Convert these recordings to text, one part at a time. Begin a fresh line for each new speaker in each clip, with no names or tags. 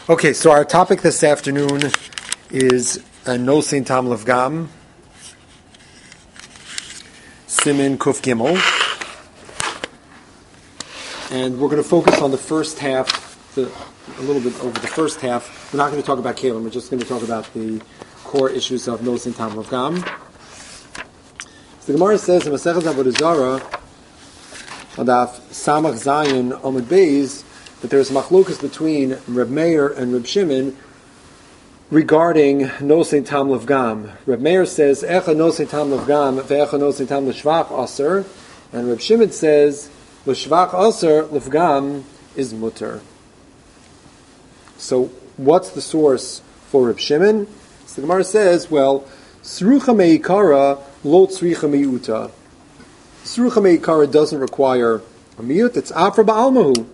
Okay, so our topic this afternoon is No Saint Tam Lev Gam, Simin Kuf Gimel, and we're going to focus on the first half, a little bit over the first half. We're not going to talk about Kalim, we're just going to talk about the core issues of No Saint Tam Lev Gam. So the Gemara says in Masechet Avodah Zarah, on Daf Samach Zayin Amud Beis, that there's machlokas between Reb Meir and Reb Shimon regarding No Saint Tam Lev Gam. Reb Meir says Echa No Saint Tam Lev Gam ve'echa No Saint Tam L'Shvach Aser, and Reb Shimon says L'Shvach Aser Lev Gam is mutter. So what's the source for Reb Shimon? So the Gemara says, well, Srucha Meikara Lo Tzricha Miuta. Srucha Meikara doesn't require a miut, it's Afra Ba'almahu.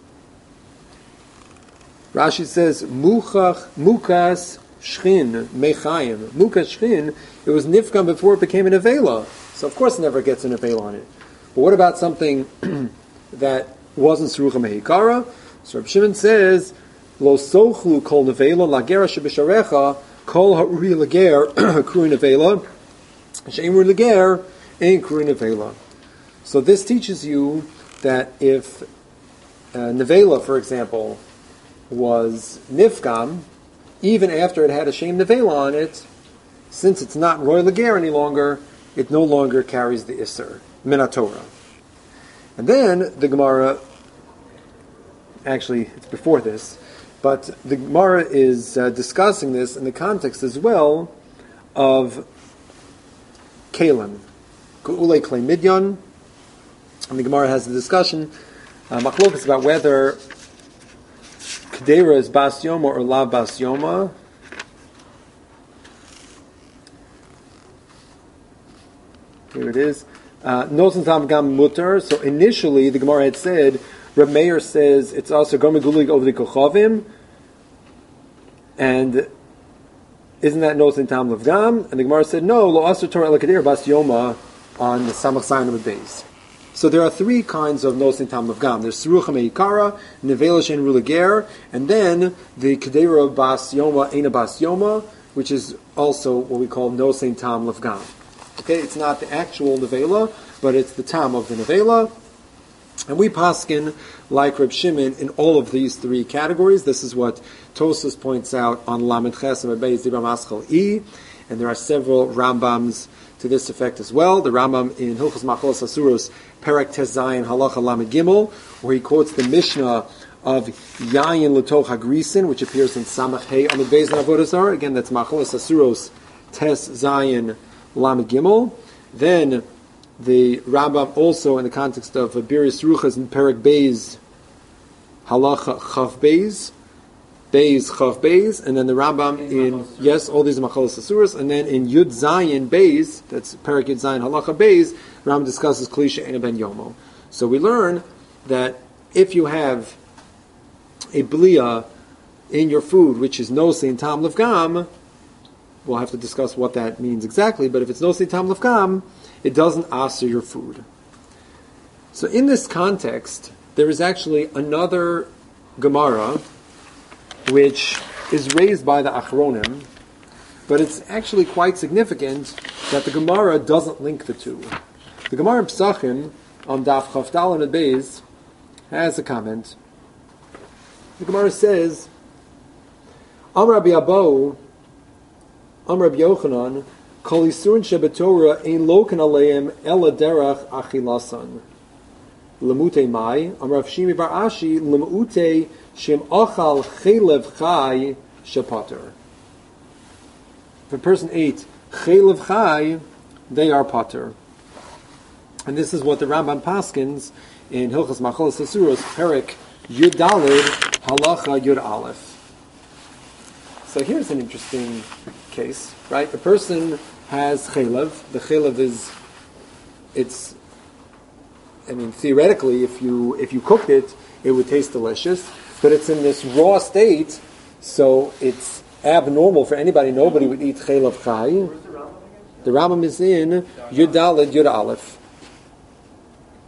Rashi says, Mukas Shchin Mechayim. Mukas Shchin, it was Nifkam before it became an Avela. So of course it never gets an Avela on it. But what about something that wasn't Srucha Mehikara? So Reb Shimon says, Lo Sochlu Kol Nevela Lagera Shebisharecha Kol Ha'uri Lager Kruin Avela She'imur Lager Ein Kruin Avela. So this teaches you that if Nevela, for example, was nifkam, even after it had a shem nevela on it, since it's not roy lager any longer, it no longer carries the iser minatorah. And then the Gemara, actually it's before this, but the Gemara is discussing this in the context as well of kalim, ku'ulei klei midyan, and the Gemara has a discussion, machlokas, about whether Kedera is Bas Yoma or La Bas Yoma. Here it is. No Saint Tam Gam Mutter. So initially the Gemara had said, Reb Meir says it's also Gomer Gulig over the Kochavim. And isn't that No Saint Tam Lev Gam? And the Gemara said, no, Lo Aser Torah El Kedera Bas Yoma on the Samach Zayin of the base. So there are three kinds of No Saint Tam Lev Gam. There's Srucha Meikara, Nevela Shein Rulager, and then the Kedera Bas Yoma, Eina Bas Yoma, which is also what we call No Saint Tam Lev Gam. Okay, it's not the actual Nevela, but it's the Tam of the Nevela. And we paskin like Reb Shimon in all of these three categories. This is what Tosas points out on Lamed Ches and Beis Dibram Aschal E, and there are several Rambams to this effect as well. The Rambam in Hilchos Machalos Asuros, Perek Tes Zayin Halacha Lamed Gimel, where he quotes the Mishnah of Yayin L'toch HaGrisin, which appears in Samach Hey Amud Beis in Avodah Zarah. Again, that's Machalos Asuros Tes Zayin Lamed Gimel. Then the Rambam also in the context of Biris Ruchas in Perek Beis Halacha Chav Beis, Beis Chav Beis, and then the Rambam in, yes, all these are Machalos Asuros, and then in Yud Zayin Beis, that's Perek Yud Zayin Halacha Beis, Rambam discusses Klisha Eina Ben Yomo. So we learn that if you have a blia in your food, which is No Saint Tam Lev Gam, we'll have to discuss what that means exactly, but if it's No Saint Tam Lev Gam, it doesn't aser your food. So in this context, there is actually another Gemara which is raised by the Achronim, but it's actually quite significant that the Gemara doesn't link the two. The Gemara in Pesachim on Daf Chavdal and Beis has a comment. The Gemara says, Am Rabbi Abo, Am Rabbi Yochanan, Kol Yisurin Shebetorah Ein Loken Aleim Ela Derach Achilasan. Lemute Mai, Am Rav Shimi Bar Ashi, Lemute Shem Achal Chelev Chai Shepater. If a person ate Chelev Chai, they are pater. And this is what the Rambam paskins in Hilchos Machalos Asuros, Perek Yud Daled Halacha Yud Aleph. So here's an interesting case, right? A person has chelev. The chelev is, theoretically, if you cooked it, it would taste delicious, but it's in this raw state, so it's abnormal for anybody. Nobody would eat chelev chai.
Where's the Rambam again?
The Rambam is in Yud Daled Yud Aleph.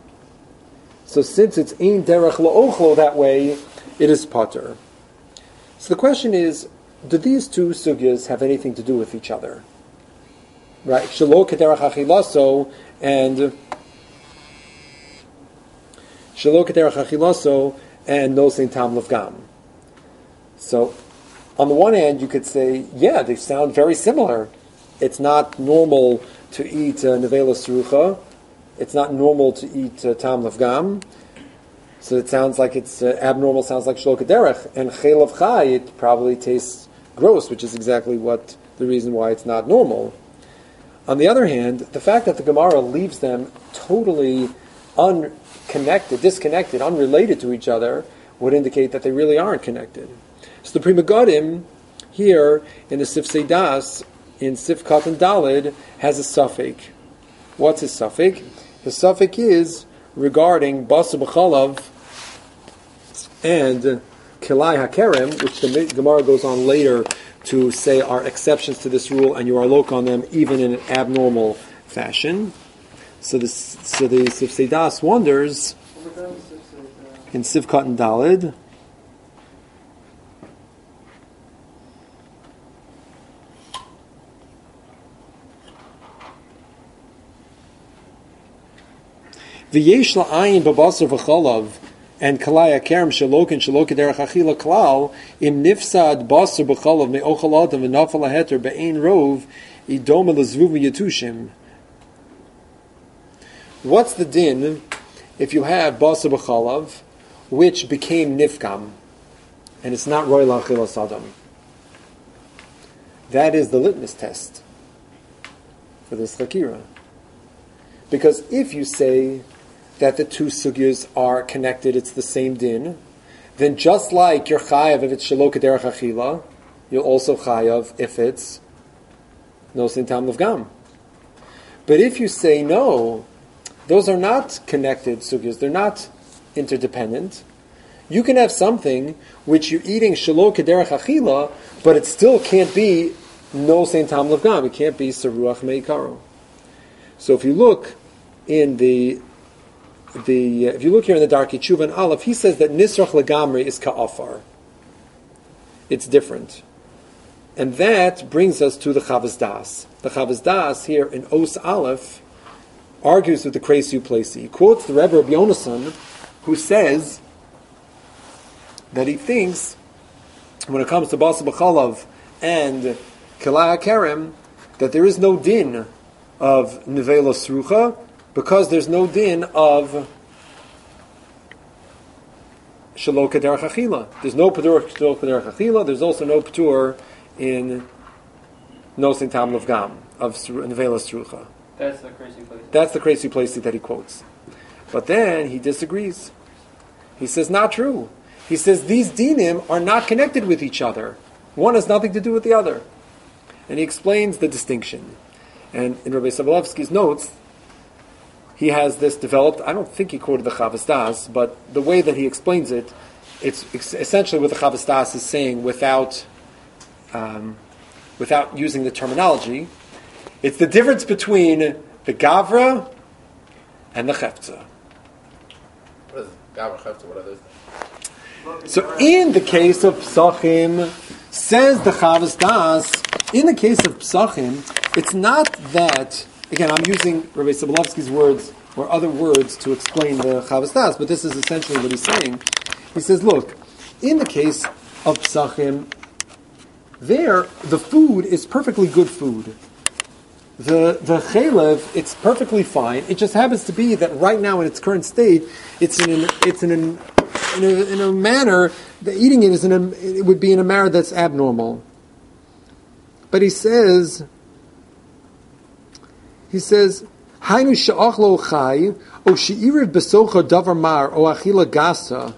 So since it's ein derech la'ochlo that way, it is pater. So the question is, do these two sugyas have anything to do with each other? Right? Shelo kederach achilaso and nosein tam levgam. So, on the one hand, you could say, yeah, they sound very similar. It's not normal to eat nevela srucha. It's not normal to eat tam levgam. So it sounds like it's abnormal, sounds like shelo kederach. And chelav chai, it probably tastes gross, which is exactly what the reason why it's not normal. On the other hand, the fact that the Gemara leaves them totally disconnected, unrelated to each other, would indicate that they really aren't connected. So the Pri Megadim here in the Sif Seidas, in Sif Katan Dalid, has a suffix. What's his suffix? His suffix is regarding Basar B'chalav and Kilai HaKerem, which the Gemara goes on later to say are exceptions to this rule, and you are loc on them even in an abnormal fashion. So the Sif Seidas wonders in Sif Katan Dalid. V'yesh la'ayin b'basar v'chalav and kalaya kerem shalok and shalok derech achila klal im nifsad basar b'chalav me'ochal adam v'nafal haheter be'ein rov idom elazvuv v'yetushim. What's the din if you have basar b'chalav which became nifkam and it's not roy la'achila sadam? That is the litmus test for this chakira. Because if you say that the two sugyas are connected, it's the same din, then just like you're chayav if it's shelo kederach achila, you're also chayav if it's nosein tam levgam. But if you say no, those are not connected sugyas, they're not interdependent, you can have something which you're eating shelo kederach achila, but it still can't be nosein tam levgam, it can't be seruach meikaro. So if you look in if you look here in the Darkei Tshuva and Aleph, he says that nisrach legamri is ka'afar. It's different. And that brings us to the Chavas Das. The Chavas Das here in Os Aleph argues with the Kreis Uplesi. He quotes the Rebbe Rabbi Yonason, who says that he thinks when it comes to Basar B'chalav and Kilai HaKerem that there is no din of Nevela Srucha, because there's no din of Shelo Kederach Achila. There's no Patur Shelo Kederach Achila. There's also no Patur in Nosein Tam Levgam of Nevela Srucha.
That's the crazy place.
That's the crazy place that he quotes. But then he disagrees. He says, not true. He says these dinim are not connected with each other. One has nothing to do with the other. And he explains the distinction. And in Rabbi Sobolovsky's notes, he has this developed. I don't think he quoted the Chavas Das, but the way that he explains it, it's essentially what the Chavas Das is saying without using the terminology. It's the difference between the Gavra and the Chefza.
What is Gavra, Chefza? What are those things?
So in the case of Psachim, says the Chavas Das, in the case of Psachim, it's not that. Again, I'm using Rabbi Sobolovsky's words or other words to explain the Chavas Das, but this is essentially what he's saying. He says, look, in the case of Psachim, there, the food is perfectly good food. The chalev, it's perfectly fine. It just happens to be that right now in its current state, it's in a manner that eating it it would be in a manner that's abnormal. But he says, Hainu she'achlo chai, o she'iriv besocha davar mar, o achila gasa.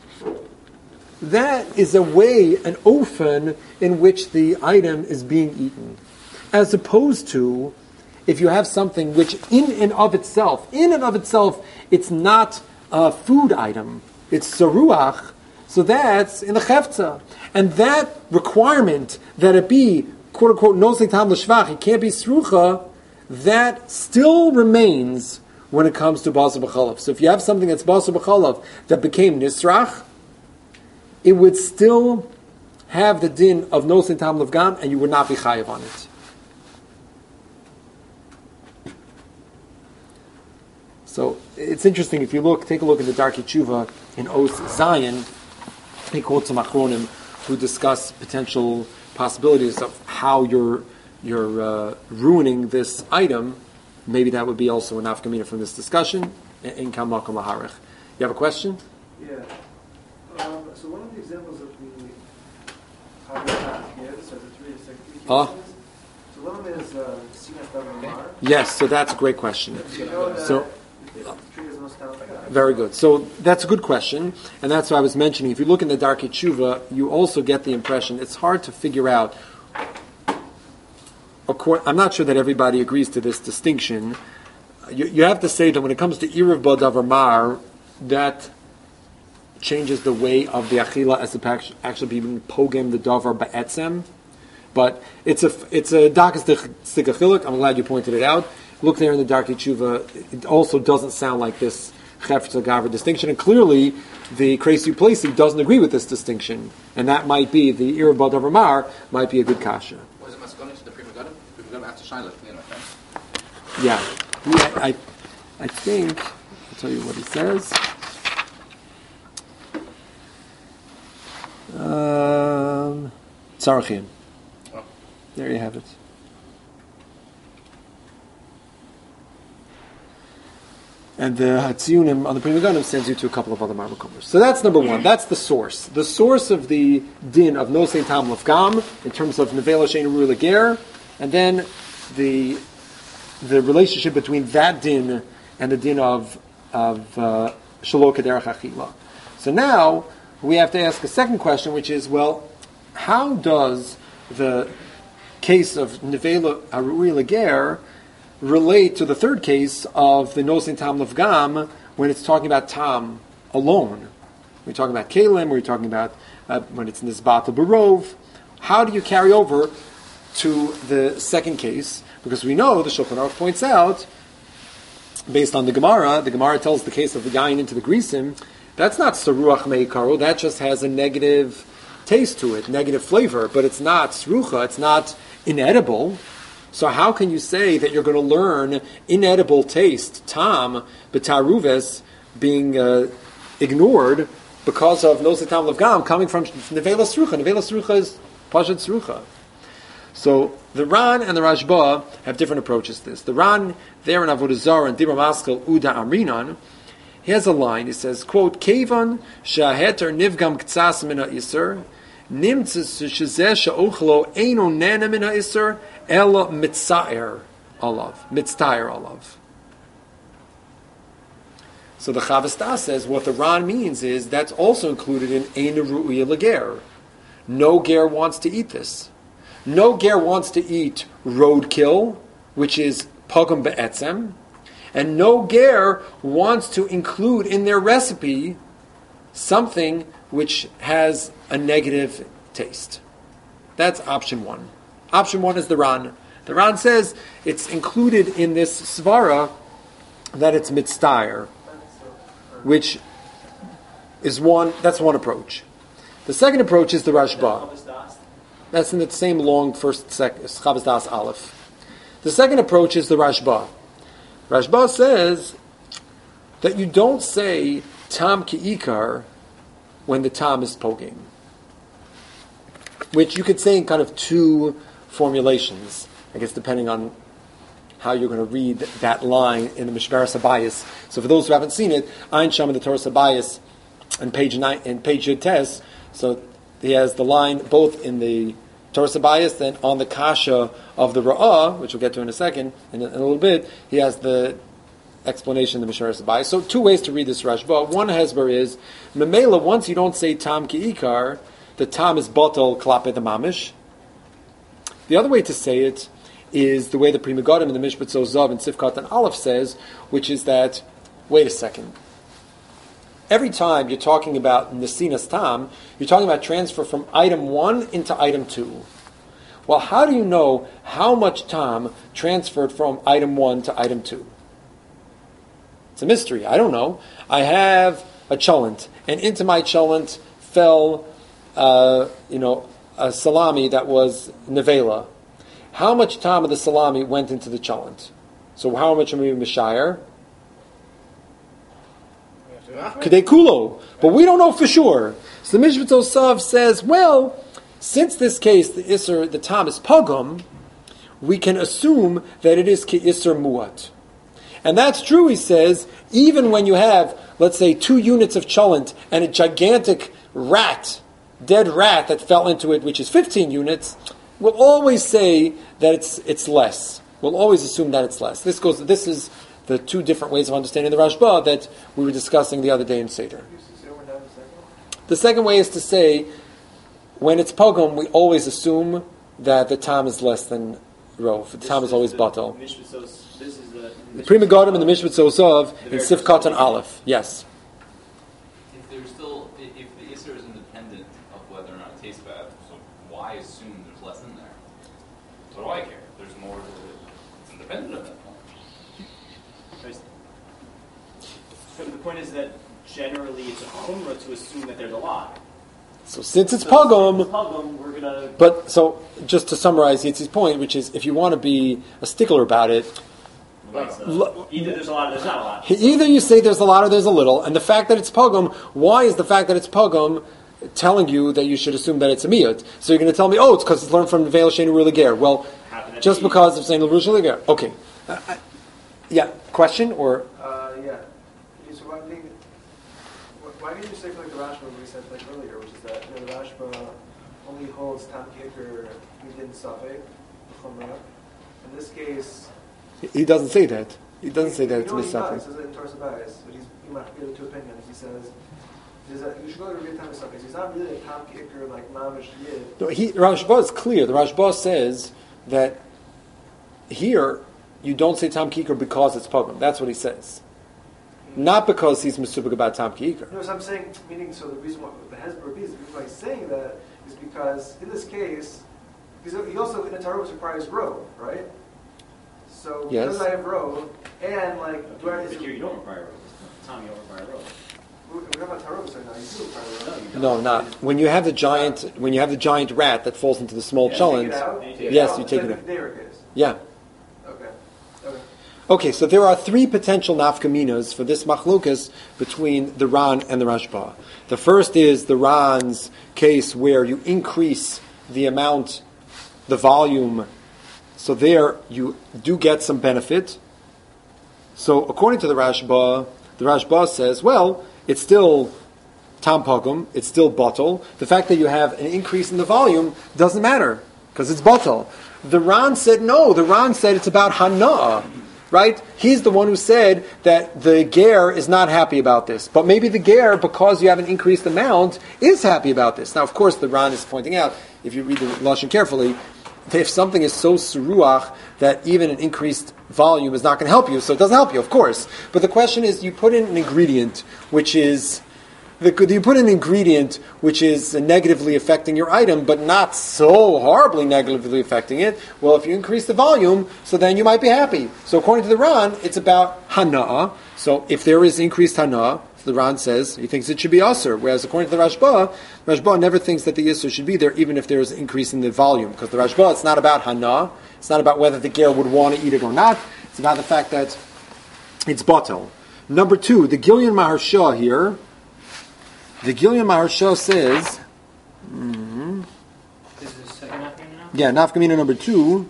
That is a way, an ofen, in which the item is being eaten. As opposed to, if you have something which in and of itself, it's not a food item, it's saruach, so that's in the chefza. And that requirement that it be, quote unquote, nosei tam l'shvach, it can't be srucha, that still remains when it comes to basar b'chalav. So if you have something that's basar b'chalav that became nisrach, it would still have the din of nosin tam levgam, and you would not be chayiv on it. So it's interesting if you take a look at the Darkei Tshuva in Os Zion. He quotes some achronim who discuss potential possibilities of how you're ruining this item. Maybe that would be also an nafkamina from this discussion. In Kamakom Laharech. You have a question?
Yeah. So one of the examples of the Habitat gives are the three cases. So one of them is Sinas Damar.
Yes, so that's a great question. So,
Very
very good. So that's a good question, and that's what I was mentioning. If you look in the Darkei Tshuva, you also get the impression it's hard to figure out. I'm not sure that everybody agrees to this distinction. You have to say that when it comes to Irav Badavar Mar, that changes the way of the Achila as to actually being Pogem the Davar Ba'etzem. But it's a Dakas Stikachiluk. I'm glad you pointed it out. Look there in the Darkei Tshuva. It also doesn't sound like this Chefetz Gavar distinction. And clearly, the Kreisi Plesi doesn't agree with this distinction. And that might be, the Irav Badavar Mar might be a good kasha.
Was it Maskonis to the Prima Gadim? Prima Gadim after Shaila, clean, right?
Yeah. I think, I'll tell you what he says. Tzarachin.
Oh.
There you have it. And the Hatzionim on the Prima Gadim sends you to a couple of other Marmakomers. So that's number one. That's the source. The source of the din of No Sein Tam Lefgam in terms of Nevela Shein Ru Leger, and then the relationship between that din and the din of Shelo Kederach Achila. So now we have to ask a second question, which is, well, how does the case of Nevela Arui Leger relate to the third case of the Nosin Tam Levgam when it's talking about Tam alone? We're talking about Kalim, we're talking about when it's Nizbat Barov. How do you carry over to the second case? Because we know, the Shulchan Aruch points out, based on the Gemara tells the case of the Yain into the Grisim, that's not Saruach Meikaru, that just has a negative taste to it, negative flavor, but it's not Srucha, it's not inedible. So how can you say that you're going to learn inedible taste, tam, betaruves, being ignored because of Nosin Tam Levgam coming from Nevela Srucha? Nevela Srucha is Pashad Srucha. So the Ran and the Rashba have different approaches to this. The Ran, there in Avodah Zarah and Dibra Maskal Uda Amrinan, he has a line, he says, quote, Kevan shaheter nivgam ktsas min ha'isr, nimtzis shezeh she'ochlo eino nena min ha'isr, ela mitztayer alav. So the Chavastah says what the Ran means is that's also included in Ein Ru'ya Leger. No ger wants to eat this. No ger wants to eat roadkill, which is pogam be'etzem, and no ger wants to include in their recipe something which has a negative taste. That's option one. Option one is the Ran. The Ran says it's included in this svara that it's mitztayer, which is that's one approach. The second approach is the Rashba. That's in the same long first Chavas Das Aleph. The second approach is the Rashba. Rashba says that you don't say tam ki'ikar when the tam is poging, which you could say in kind of two formulations, I guess, depending on how you're going to read that line in the Mishmeres Habayis. So for those who haven't seen it, Ein Sham in the Torah Habayis on page 9 and page Yud Tes. So he has the line both in the Torah Habayis, then on the Kasha of the Ra'ah, which we'll get to in a second, in a little bit, he has the explanation in the Mishmeres Habayis. So two ways to read this Rashba. One hesber is, Memela, once you don't say Tam Ki'ikar, the Tam is Batal Klape the Mamish. The other way to say it is the way the Prima Gadim in the Mishpat Zozav and Sifkat and Aleph says, which is that, wait a second, every time you're talking about Nesinas Tam, you're talking about transfer from item 1 into item 2. Well, how do you know how much Tam transferred from item 1 to item 2? It's a mystery. I don't know. I have a cholent, and into my cholent fell, a salami that was nevela, how much time of the salami went into the cholent? So how much are we mishayir? Kedei kulo. But we don't know for sure. So the Mishpat Osav says, well, since this case, the tam is pogum, we can assume that it is ki isser muat. And that's true, he says, even when you have, let's say, 2 units of cholent and a gigantic rat, dead rat that fell into it, which is 15 units, we'll always say that it's less. We'll always assume that it's less. This is the 2 different ways of understanding the Rashba that we were discussing the other day in Seder. The second way is to say, when it's pogum, we always assume that the tam is less than rov. The tam is always batal. The Prima Godim and the Mishpat Sosov in Sifkat and Aleph. Yes.
If the Isser is independent of whether or not it tastes bad, so why assume there's less in there? What do I care? There's more. It's independent of that point.
So the point is that generally it's a chumrah to assume that there's a lot.
So since it's pogum,
we're gonna.
But so just to summarize Yitzhi's point, which is if you want to be a stickler about it,
Either there's a lot or there's not a lot.
either you say there's a lot or there's a little, and the fact that it's pogum, why is the fact that it's pogum telling you that you should assume that it's a miyut? So you're going to tell me, it's because it's learned from Veil Shenu Ruliger. Well, just because of saying the Ruliger. Okay. Yeah, question or?
Yeah. So one thing, why didn't you say like the Rashba we said like earlier, which is that the Rashba only holds Tam Kicker within Safek, Chumrah. In this case,
He doesn't say that. He doesn't say that it's misafek.
He says it in Torah Sabayis, but he might be able to opinions. He says you should go to read Tam Misafek. He's not really a Tam Kicker like Mamish Yid.
No, Rashba is clear. The Rashba says that here you don't say Tam Kicker because it's pogum. That's what he says. Not because he's misubik about Tam Kicker.
No, so I'm saying, meaning, so the reason why the Hezbollah is, the reason why he's saying that is because in this case, he also in the Torah requires row, right? So
yes.
Because I have row, and like,
Here you don't require row. Tom, you don't require row.
We're talking about Tarovis right now. You do require row.
No, not when you have the giant rat that falls into the small cholent. Yes, you take it out. Yeah. Okay, so there are 3 potential nafkaminas for this machlokas between the Ran and the Rashba. The first is the Ran's case where you increase the amount, the volume, so there you do get some benefit. So according to the Rashba says, well, it's still tam pogum, it's still bottle. The fact that you have an increase in the volume doesn't matter, because it's bottle. The Ran said no, the Ran said it's about hana'ah. Right? He's the one who said that the ger is not happy about this. But maybe the ger, because you have an increased amount, is happy about this. Now, of course, the Ran is pointing out, if you read the Lashon carefully, that if something is so seruach that even an increased volume is not going to help you, so it doesn't help you, of course. But the question is, you put in an ingredient which is negatively affecting your item, but not so horribly negatively affecting it. Well, if you increase the volume, so then you might be happy. So according to the Ran, it's about hana'ah. So if there is increased hana'ah, the Ran says he thinks it should be aser. Whereas according to the Rashba never thinks that the isur should be there, even if there is an increase in the volume. Because the Rashba, it's not about hana'ah. It's not about whether the ger would want to eat it or not. It's about the fact that it's batel. Number 2, the Gilyon Maharsha here. The Gilyon Maharsha says,
This is the second nafkamina now?
yeah, nafkamina number 2.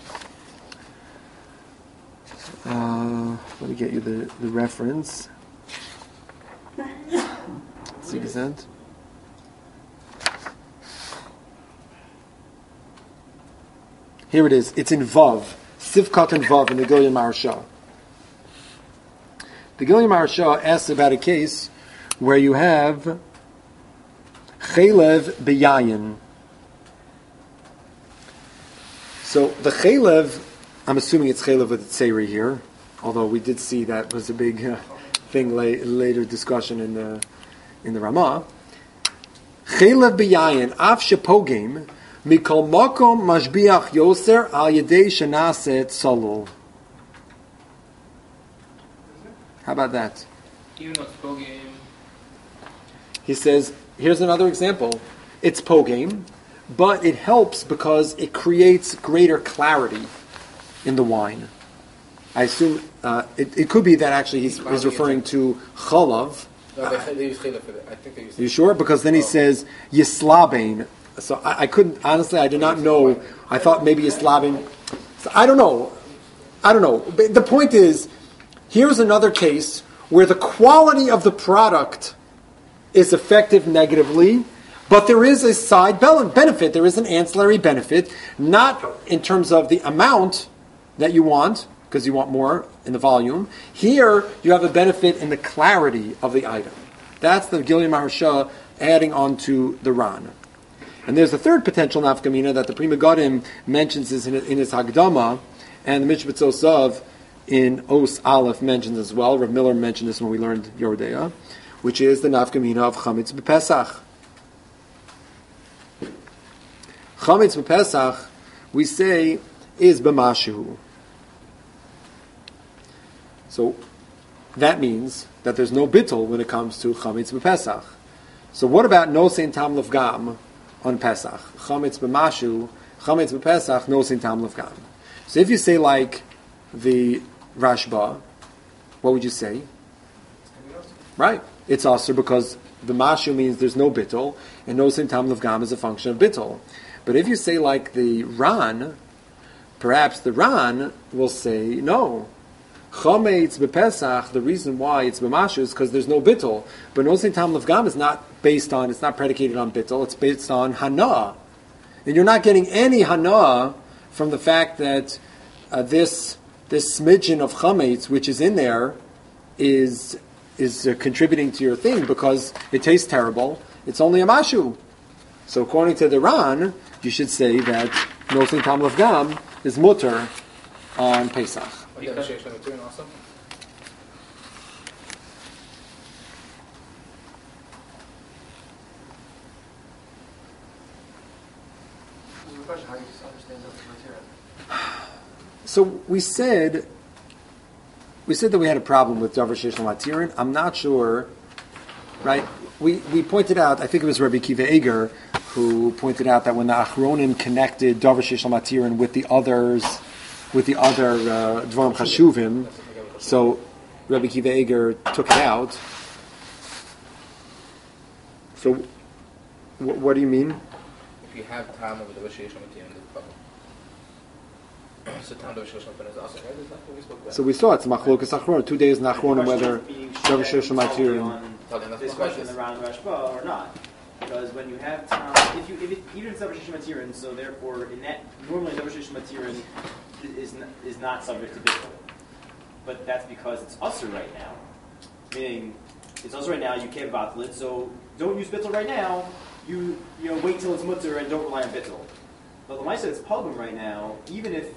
Let me get you the reference. Here it is. It's in Vav. Sivkat and Vav in the Gilyon Maharsha. The Gilyon Maharsha asks about a case where you have chaylev beyayin. So the chaylev, I'm assuming it's chaylev with tzeri here, although we did see that was a big thing later discussion in the Ramah. Chaylev beyayin af shepogim mikol makom mashbiach yoser al yedei shenaset salul. How about that?
Even though it's pogame.
He says, here's another example. It's pogame, but it helps because it creates greater clarity in the wine. I assume it could be that actually he's referring to chalav.
No, they use chila for that. I think they use.
Are you sure? Because then he says yislabein. So I couldn't, honestly, I did not know. I thought maybe yislabein. So I don't know. But the point is, here's another case where the quality of the product is affected negatively, but there is a side benefit. There is an ancillary benefit, not in terms of the amount that you want, because you want more in the volume. Here, you have a benefit in the clarity of the item. That's the Gilyon Maharsha adding on to the Ran. And there's a third potential nafkamina that the Pri Megadim mentions in his Hagdama, and the Mishpat Zosav in Os Aleph mentions as well. Rav Miller mentioned this when we learned Yoredeya, which is the nafkamina of Chametz b'Pesach. Chametz b'Pesach, we say, is b'mashu. So that means that there's no bittul when it comes to Chametz b'Pesach. So what about no sein tam l'fgam on Pesach? Chametz b'mashu, Chametz b'Pesach, no sein tam l'fgam. So if you say like the Rashba, what would you say? Right. It's also because the mashu means there's no bittul, and no sein tam l'fgam is a function of bittul. But if you say like the Ran, perhaps the Ran will say no. Chametz b'Pesach, the reason why it's b'mashu is because there's no bittul. But no sein tam l'fgam is not based on, it's not predicated on bittul, it's based on hana. And you're not getting any hana from the fact that this smidgen of chametz, which is in there, is contributing to your thing because it tastes terrible. It's only a mashu. So according to the Ran, you should say that no sein tam l'fgam is mutter on Pesach.
Also?
How do you understand that material?
So we said that we had a problem with Davar Sheish Matirin. I'm not sure, right? We pointed out, I think it was Rabbi Kiva Eger who pointed out that when the Achronim connected Davar Sheish Matirin with the other Dvarim Chashuvim, so Rabbi Kiva Eger took it out. So what do you mean?
If you have time over the Vashisham at the end of the problem. So time the Vashisham is also right? Is that what we spoke about?
So we saw it's Machlokas Achron, 2 days in Achronim, whether Davar Sheish Matirin.
This question in the round of Rashba or not. Because when you have time, even if it's Davar Sheish Matirin, so therefore in that normally Davar Sheish Matirin is not subject to bittul. But that's because it's usher right now. Meaning it's usher right now, you can't batel it, so don't use bittul right now. You wait till it's mutter and don't rely on bittul. But the Lamaisa it's pogum right now, even if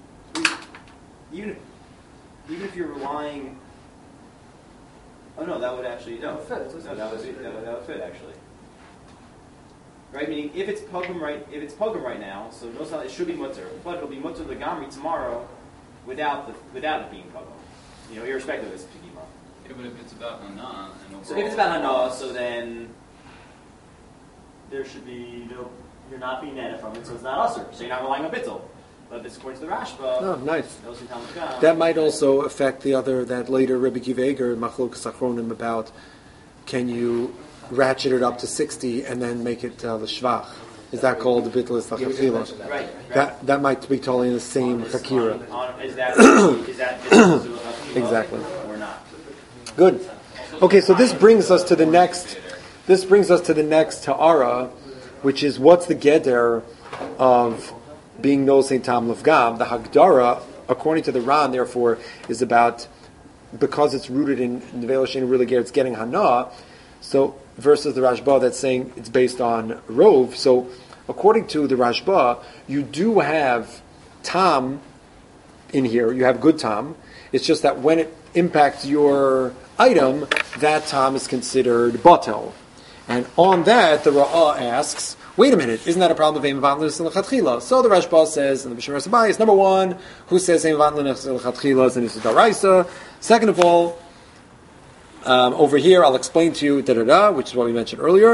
you're relying. Oh no, that would actually no. That would fit actually. Right, meaning if it's pogum right now, so no, it should be mutter, but it'll be mutter legamri tomorrow, without it being pogum. Irrespective of its pigima.
Yeah, but if it's about hana and overall,
So if it's about hana, so then there should be you're not being netted from it, so it's not usher. So you're not relying on bittul. But this according to the Rashba.
Oh, nice.
No,
that might also affect that later Rebbe Kiva Eger, Machlokas Achronim, about can you ratchet it up to 60 and then make it the shvach? Is that called the bittul l'chachila?
Right.
That might be totally in the same chakira.
Is that bittul
Exactly.
or not?
Good. Okay, so this brings us to the next. This brings us to the next ta'ara, which is what's the geder of being no sein tam l'fgam. The Hagdara, according to the Ran, therefore, is about because it's rooted in Nevela Shein really ger, it's getting hana. So versus the Rashba that's saying it's based on rov. So according to the Rashba, you do have tam in here. You have good tam. It's just that when it impacts your item, that tam is considered batel. And on that, the Ra'ah asks, wait a minute, isn't that a problem of Eim Vatlan L'Chatchila? So the Rashba says, in the Bishmar Sabayis, number one, who says Eim Vatlan L'Chatchila is an Issa Daraisa? Second of all, over here, I'll explain to you, which is what we mentioned earlier.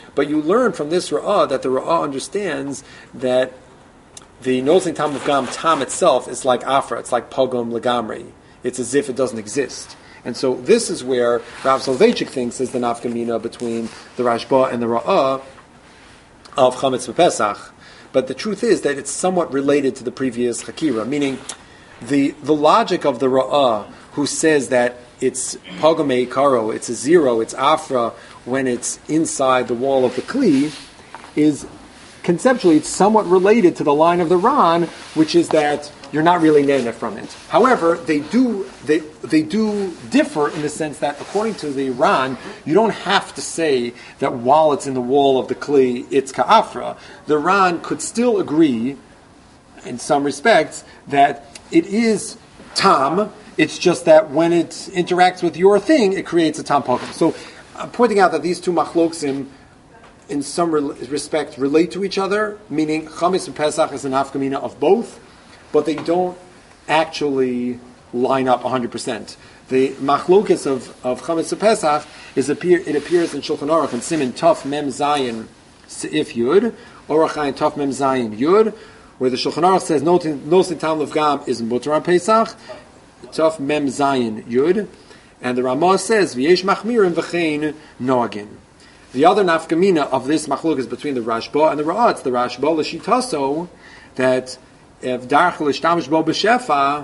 But you learn from this Ra'ah that the Ra'ah understands that the Nosin Tam of Gam, Tam itself, is like Afra, it's like Pogom Legamri. It's as if it doesn't exist. And so this is where Rav Soloveitchik thinks is the nafkamina between the Rashba and the Ra'ah of Chametz Pesach. But the truth is that it's somewhat related to the previous Hakira, meaning the logic of the Ra'ah, who says that it's Pogome Karo, it's a zero, it's Afra, when it's inside the wall of the Kli, is conceptually it's somewhat related to the line of the Ran, which is that you're not really nana from it. However, they do differ in the sense that according to the Ran, you don't have to say that while it's in the wall of the Kli, it's Ka'afra. The Ran could still agree, in some respects, that it is Tam. It's just that when it interacts with your thing, it creates a Tam Pogum. So I'm pointing out that these two machloksim, in some respect, relate to each other, meaning Chametz and Pesach is an afkamina of both, but they don't actually line up 100%. The machlokes of Chametz and Pesach it appears in Shulchan Aruch and Siman Tov Mem Zayin Seif Yud, Orach Chaim Tov Mem Zayin Yud, where the Shulchan Aruch says no Tam Levgam is mutar on Pesach, Tov Mem Zayin Yud, and the Ramah says V'yesh Machmirim V'chein Noagin. The other nafkamina of this machlok is between the Rashba and the Ra'ah. It's the Rashba l'shitaso that if darch l'shtamish bo b'shefa,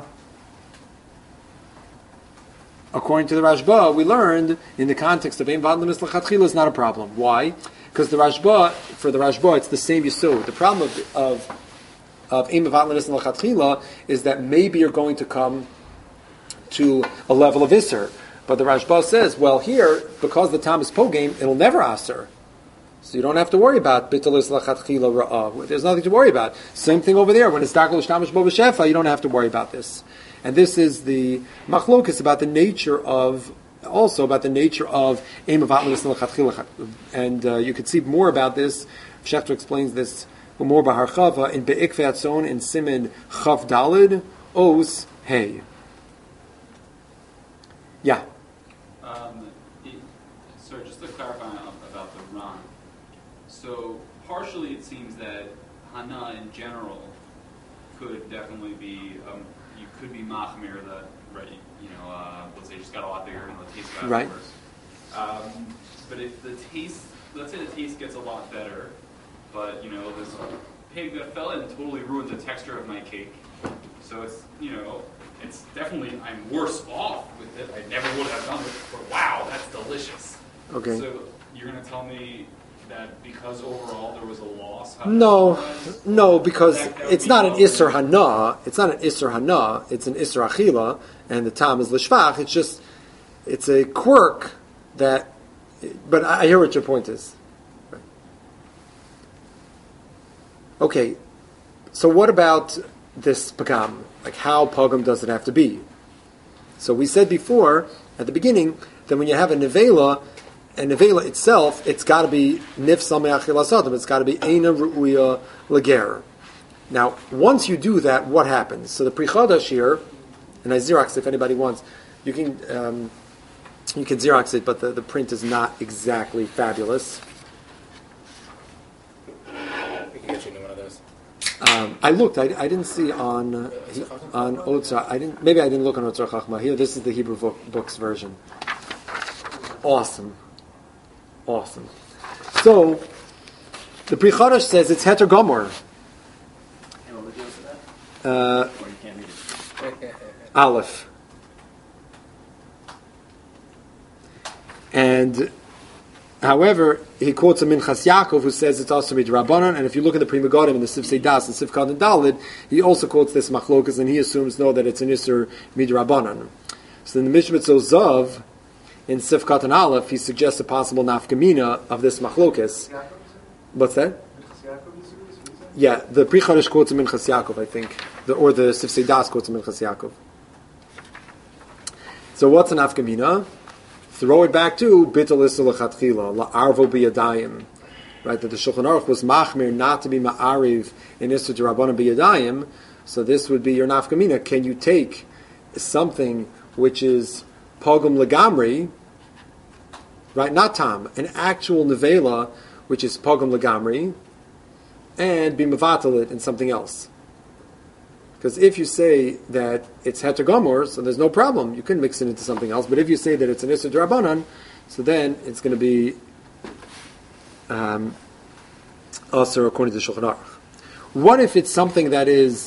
according to the Rashba, we learned in the context of Ein Vadlamis l'chatchila is not a problem. Why? Because for the Rashba, it's the same yisod. The problem of Ein Vadlamis l'chatchila is that maybe you're going to come to a level of Isser. But the Rashba says, well, here, because the Tam is pogame, it'll never aser. So you don't have to worry about bitalis lachatchila ra'ah. There's nothing to worry about. Same thing over there. When it's darkol shtamish bo b'shefa, you don't have to worry about this. And this is the machlokus about the nature of eim of atlas lachatchila. And you could see more about this. Shechter explains this more by Harchava in Be'ikvei Atzon in Siman Chav Dalid Os Hey. Yeah.
So just to clarify about the Ran. So partially it seems that Hana in general could definitely be, you could be Machmir that, right, let's say just got a lot bigger and the taste got
right.
worse. But if the taste, let's say the taste gets a lot better, but this pig that fell in totally ruined the texture of my cake. So it's, it's definitely, I'm worse off with it. I never would have done it, but wow, that's delicious.
Okay.
So you're going to tell me that because overall there was a loss?
No, because it's not an Isser Hana. It's not an Isser Hana. It's an Isser Achila, and the Tam is L'shvach. It's a quirk that, but I hear what your point is. Right. Okay, so what about this Pagam? Like, how Pagam does it have to be? So we said before, at the beginning, that when you have a Nevela itself, it's got to be Nif Samei Achilasadim. It's got to be Eina Ru'uya Lager. Now, once you do that, what happens? So the Pri Chadash here, and I Xerox if anybody wants, you can Xerox it, but the print is not exactly fabulous.
We can get you one of those.
I looked. I didn't see on Otzar. Maybe I didn't look on Otzar Chachma. Here, this is the Hebrew books version. Awesome. So the Pri Chadash says it's Heter Gomor.
And what deals with that? Or you can't read it.
Aleph. And however, he quotes a Minchas Yaakov who says it's also midrabanan, and if you look at the Pri Megadim in the Sif Seidas and Sif Kad and Dalid, he also quotes this machlokas, and he assumes that it's an Isser midrabanan. So in the Mishpat Zav, in Sif Kad and Aleph, he suggests a possible nafkamina of this machlokas. What's that? Yeah, the Pri Chadash quotes a Minchas Yaakov, I think, or the Sif Seidas quotes a Minchas Yaakov. So what's an nafkamina? Throw it back to Bitul Isser L'Chatchila, La'arvo B'Yadayim. Right, that the Shulchan Aruch was machmir not to be ma'ariv in Isser D'Rabbanan B'Yadayim, so this would be your nafkamina. Can you take something which is Pogum Legamri, right, not Tam, an actual Nevela, which is pogam legamri, and be mevatel it in something else. Because if you say that it's heter gomor, so there's no problem, you can mix it into something else. But if you say that it's an isur d'Rabbanan, so then it's going to be also according to Shulchan Aruch. What if it's something that is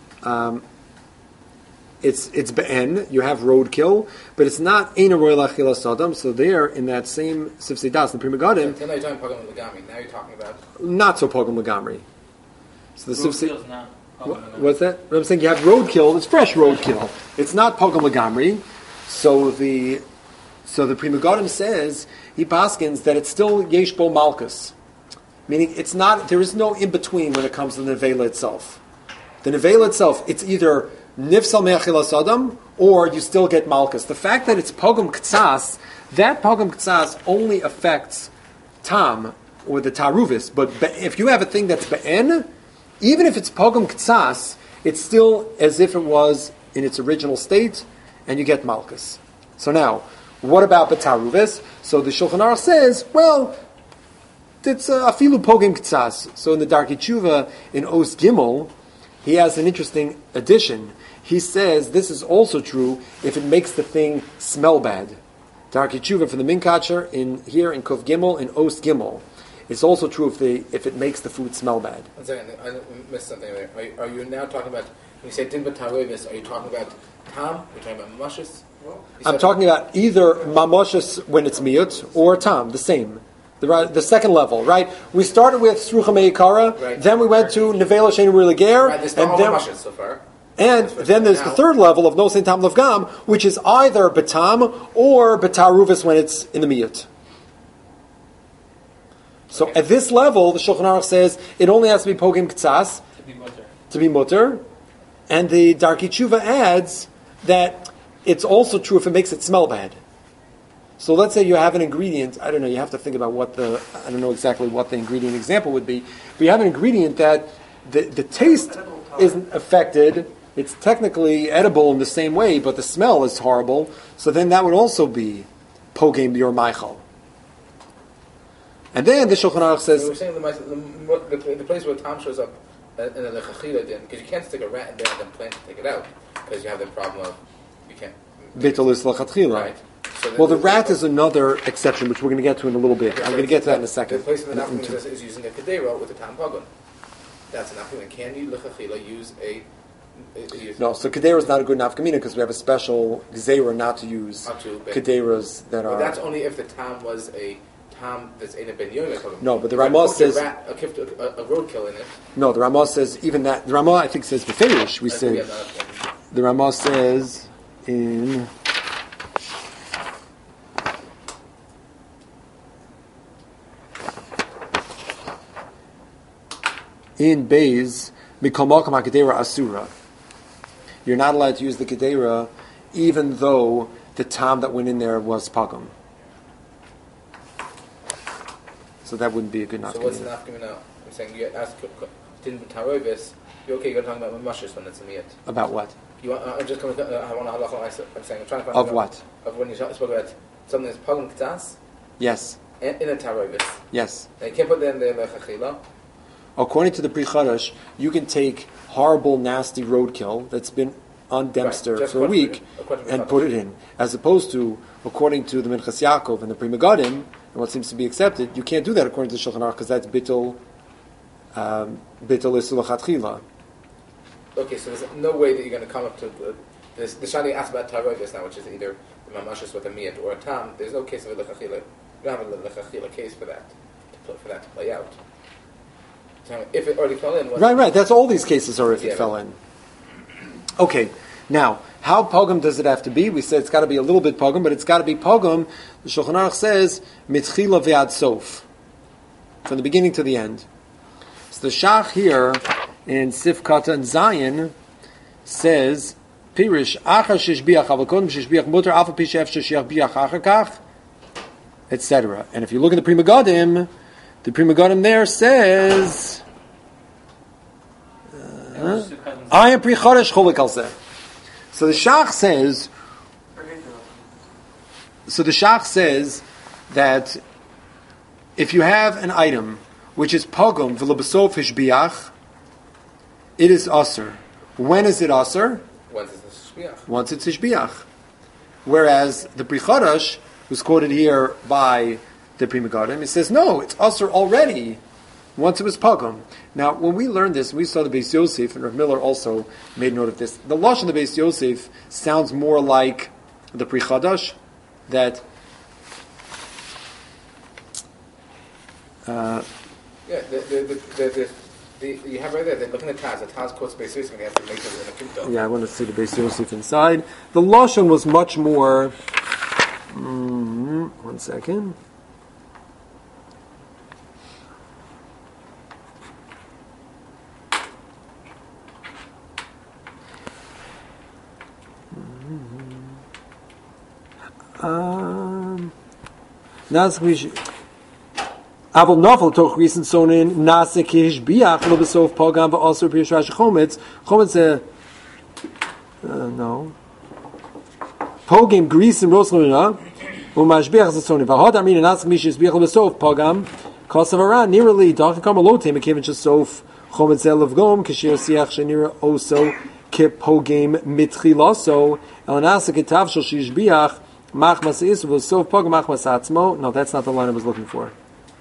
it's be'en, you have roadkill, but it's not ein roy lachila sadam, so there in that same sifsidas, the Pri Megadim,
Until now you're talking pogam legami. Now you're talking about
not so pogam legamri. So the
Roadkill's not pogam
what's that? What I'm saying, you have roadkill, it's fresh roadkill. It's not pogam legamri. So the Pri Megadim says, he paskins that it's still yesh bo malchus. Meaning it's not, there is no in-between when it comes to the nevela itself. The nevela itself, it's either nifsal me'achilas adam, or you still get malchus. The fact that it's pogam ktsas, that pogam ktsas only affects tam, or the taruvis, but if you have a thing that's be'en, even if it's pogam ktsas, it's still as if it was in its original state, and you get malchus. So now, what about betaruvis? So the Shulchan Aruch says, well, it's afilu pogam ktsas. So in the Darkei Tshuva, in Os Gimel, he has an interesting addition. He says this is also true if it makes the thing smell bad. Darkei Tshuva for the Minkacher in here in Kuf Gimel in Os Gimel. It's also true if it makes the food smell bad.
One second, I missed something there. Are you now talking about, when you say din b'tarevis, are you talking about tam? Are you talking about mamashis?
I'm talking about either mamoshes when it's miyut or tam, the same. The second level, right? We started with Srucha Meikara,
right.
Then we went to Nevela Sheinu Rileger,
Right, there's
and
no
then
mamashis so far.
and then there's the third level of Nosein Tam Levgam, which is either betam or betaruvis when it's in the miyut. So
Okay.
at this level, the Shulchan Aruch says it only has to be pogim ktsas to be mutter, and the Darkei Tshuva adds that it's also true if it makes it smell bad. So let's say you have an ingredient, I don't know, you have to think about I don't know exactly what the ingredient example would be, but you have an ingredient that the taste isn't affected, it's technically edible in the same way, but the smell is horrible, so then that would also be pogim your maichal. And then the Shulchan Aruch says,
We're saying the place where Tom shows up in the lechachila din, because you can't stick a rat in there and then plan to take it out, because you have the problem of you can't.
Bitul is lachatchila.
Right. So
Well, the rat is another exception, which we're going to get to in a little bit.
Yeah,
I'm going to get to that in a second.
The place in the Nafkamina is using a kedera with a tam pagun. That's a Nafkamina. Can you lechachila use a?
No, so kedera is not a good nafkamina because we have a special gzeira not to use kederas that
But
are.
that's only if the tam was a tam that's in a ben yom.
No, but the Ramah says
a roadkill in it.
no. The Ramah says even that. The Ramah I think says beferish. We say the Ramah says in. In Beis, Mikol Malkam HaKedera Asura. You're not allowed to use the Kedera even though the tam that went in there was Pagam. So that wouldn't be a good nafkamina.
So what's the nafkamina? I'm saying you ask din b'tarovis. You're talking about mamashis when it's a miyat.
About what?
I'm just coming. I want to halacha. I'm saying I'm trying to find
Of
out
what?
Of when you spoke about something that's pagam k'tas
Yes.
in a tarovis.
Yes.
And you can't put that in the lechachila.
According to the Pri Chadash, you can take horrible, nasty roadkill that's been on Dempster
Right,
for a week and put it in. As opposed to, according to the Minchas Yaakov and the Pri Megadim, and what seems to be accepted, you can't do that according to the Shulchan Aruch because that's bitul isulachatchila.
Okay, so there's no way that you're going to come up to the Shani asked about tarovis now, which is either the mamashis with a miyat or a tam. There's no case of a lechachila. You don't have a lechachila case for that to play out. If it already fell in.
Right. That's all these cases are if it fell in. Okay. Now, how pogum does it have to be? We said it's got to be a little bit pogum, but it's got to be pogum. The Shulchan Aruch says mitchila ve'ad sof, from the beginning to the end. So the Shach here in Sif Kata and Zayin says Pirish achar sheshbiach avakon sheshbiach mutar alpha pishef sheshbiach achar kach, etc. And if you look at the Pri Megadim, the Pri Megadim there says, I am Pri Chodesh cholik al zeh. So the Shach says that if you have an item which is pogum v'lebesof hishbiach, it is aser. When is it aser?
Once it's a shmiach.
Once it's hishbiach. Whereas the Pri Chadash, who's quoted here by the Pri Megadim, it says no, it's aser already. Once it was pogum. Now, when we learned this, we saw the Beis Yosef, and Rav Miller also made note of this. The lashon of the Beis Yosef sounds more like the Pri Chadash, that
You have right there. They're looking at Taz. The Taz quotes Beis Yosef, and they have to make it in a kinto.
yeah, I want to see the Beis Yosef inside. The lashon was much more. One second. Aval novel toch recent sonin nase kish biach lo besof pogam but also pish rash chometz no pogam grease and roslina umashbiach sonin vahad amin nase mish is biach lo besof pogam kosavaran nearly dark come a low time came into sof chometz of gom kishir siach shenira also kip pogam mitchilaso el nase kitav shel shish biach machmas is was sof pogam machmas atzmo. No, that's not the line I was looking for.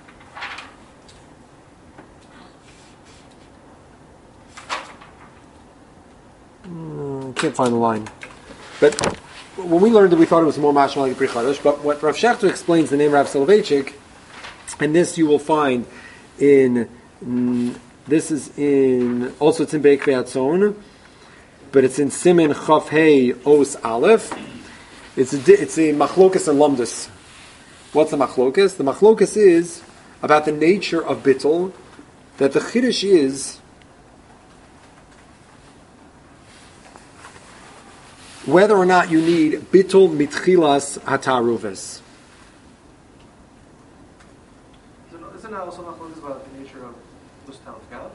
Can't find the line. But when we learned it, we thought it was more mashma like Pri Chadash. But what Rav Shechter explains the name Rav Soloveitchik, and this you will find in this is in also it's in Be'ek Ve'atzon, but it's in Simin Chaf Hey Os Aleph. It's a machlokas and lumdus. What's the machlokas? The machlokas is about the nature of bittul. That the chiddush is whether or not you need bittul mitchilas hataruves.
Isn't that also machlokes about the nature of this town of God?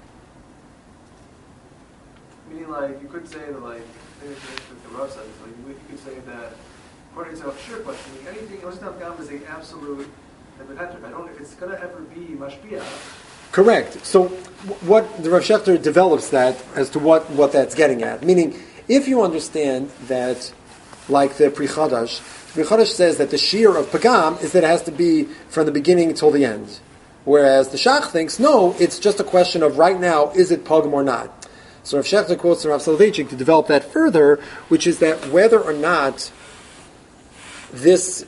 Meaning, like, you could say that, like, maybe the Rav says, like, you could say that, according to a sheer question, anything else town of God is an absolute. I don't know if it's going to ever be mashpia.
Correct. So, what the Rav Shechter develops that as to what that's getting at, meaning. If you understand that, like the Pri Chadash says that the shear of Pagam is that it has to be from the beginning till the end. Whereas the Shach thinks, no, it's just a question of right now, is it Pagam or not? So Rav Shechter quotes Rav Soloveitchik to develop that further, which is that whether or not this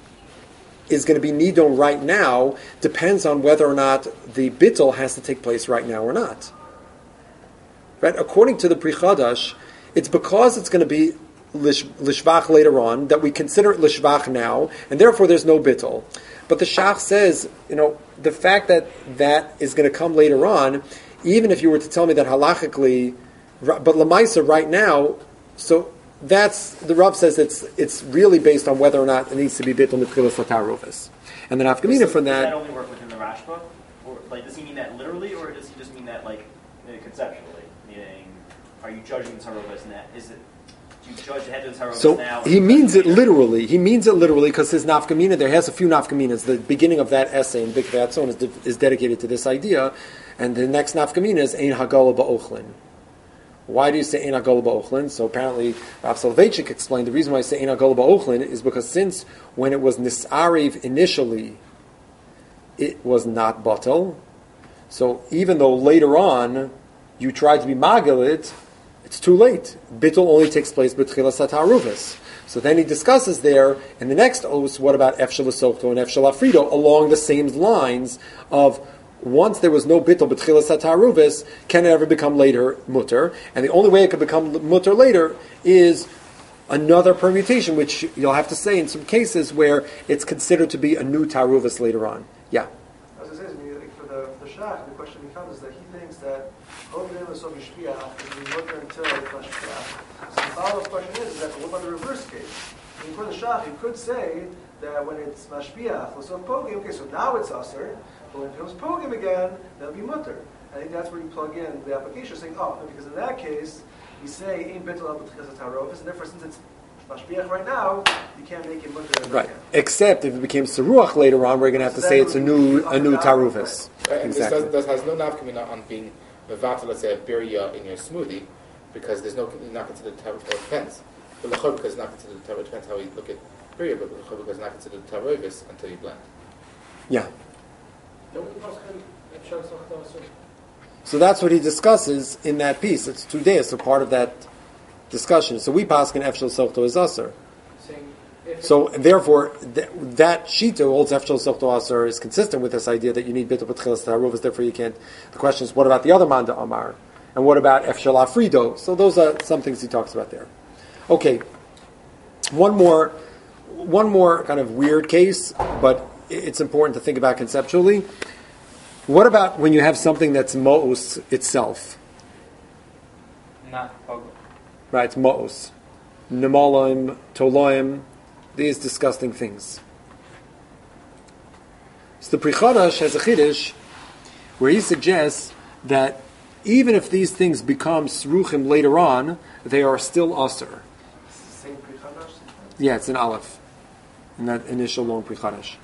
is going to be Nidon right now depends on whether or not the Bittul has to take place right now or not. Right? According to the Pri Chadash, it's because it's going to be lishvach later on that we consider it lishvach now, and therefore there's no bittul. But the Shach says, the fact that that is going to come later on, even if you were to tell me that halachically, but lamaisa right now, so that's the Rav says it's really based on whether or not it needs to be bittul mitchilas latarufis. And then afkamina from that.
Does that only work within the Rashba, or does he mean that literally, or does he just mean that conceptually? Meaning, are you judging the Tarovas now? Do you judge the head of the Tarovas now?
So he means it literally. He means it literally because his nafkamina, there has a few nafkaminas. The beginning of that essay in Bik Ve'atzon is dedicated to this idea, and the next nafkamina is Ein Hagala Ba'ochlin. Why do you say Ein Hagala Ba'ochlin? So apparently, Rav Soloveitchik explained the reason why I say Ein Hagala Ba'ochlin is because since when it was Nisariv initially, it was not batal. So even though later on you tried to be Magilit, it's too late. Bittul only takes place b'tchilas ha'taruvos. So then he discusses there in the next os what about Efshel Asokto and Efshel Afrido along the same lines of once there was no bittul b'tchilas ha'taruvos, can it ever become later mutter? And the only way it could become mutter later is another permutation, which you'll have to say in some cases where it's considered to be a new taruvos later on. Yeah.
As I say, for the Shach, the question becomes that he thinks that until the So the follow-up question is that what about the reverse case? And for the Shach, you could say that when it's mashpiach, so pogim, okay, so now it's aser, but when it becomes pogim again, that'll be mutter. I think that's where you plug in the application, saying, because in that case, you say, ein bittul al b'tchilas hatarofis, and therefore since it's mashbiach right now, you can't make it mutter.
Right. Except if it became Saruach later on, we're going to have to say it's a new Tarufis.
Right, and
Exactly.
this has no nafkamina on being mevatel, let's say, a birya in your smoothie, because there's no, you're not considered tav, or it depends. But lechor, because it's not considered tav, it depends how you look at birya, but lechor, because it's not considered tarovis until you blend.
Yeah. So that's what he discusses in that piece. It's 2 days, so part of that discussion. So we pass in Efshel Sochto is Aser. So therefore, that Shita holds Efshel Sochto Aser is consistent with this idea that you need Bitul B'Tchilas Ta'aruvas, therefore you can't. The question is, what about the other Manda Amar? And what about Efshel Afrido? So those are some things he talks about there. Okay, one more kind of weird case, but it's important to think about conceptually. What about when you have something that's Mo'os itself?
Not Pogum.
Right, it's Mo'os. Nemaloim, Toloim, these disgusting things. So the Pri Chadash has a Chiddush where he suggests that even if these things become Sruchim later on, they are still Aser.
Same Pri Chadash?
Yeah, it's an Aleph in that initial long Pri Chadash.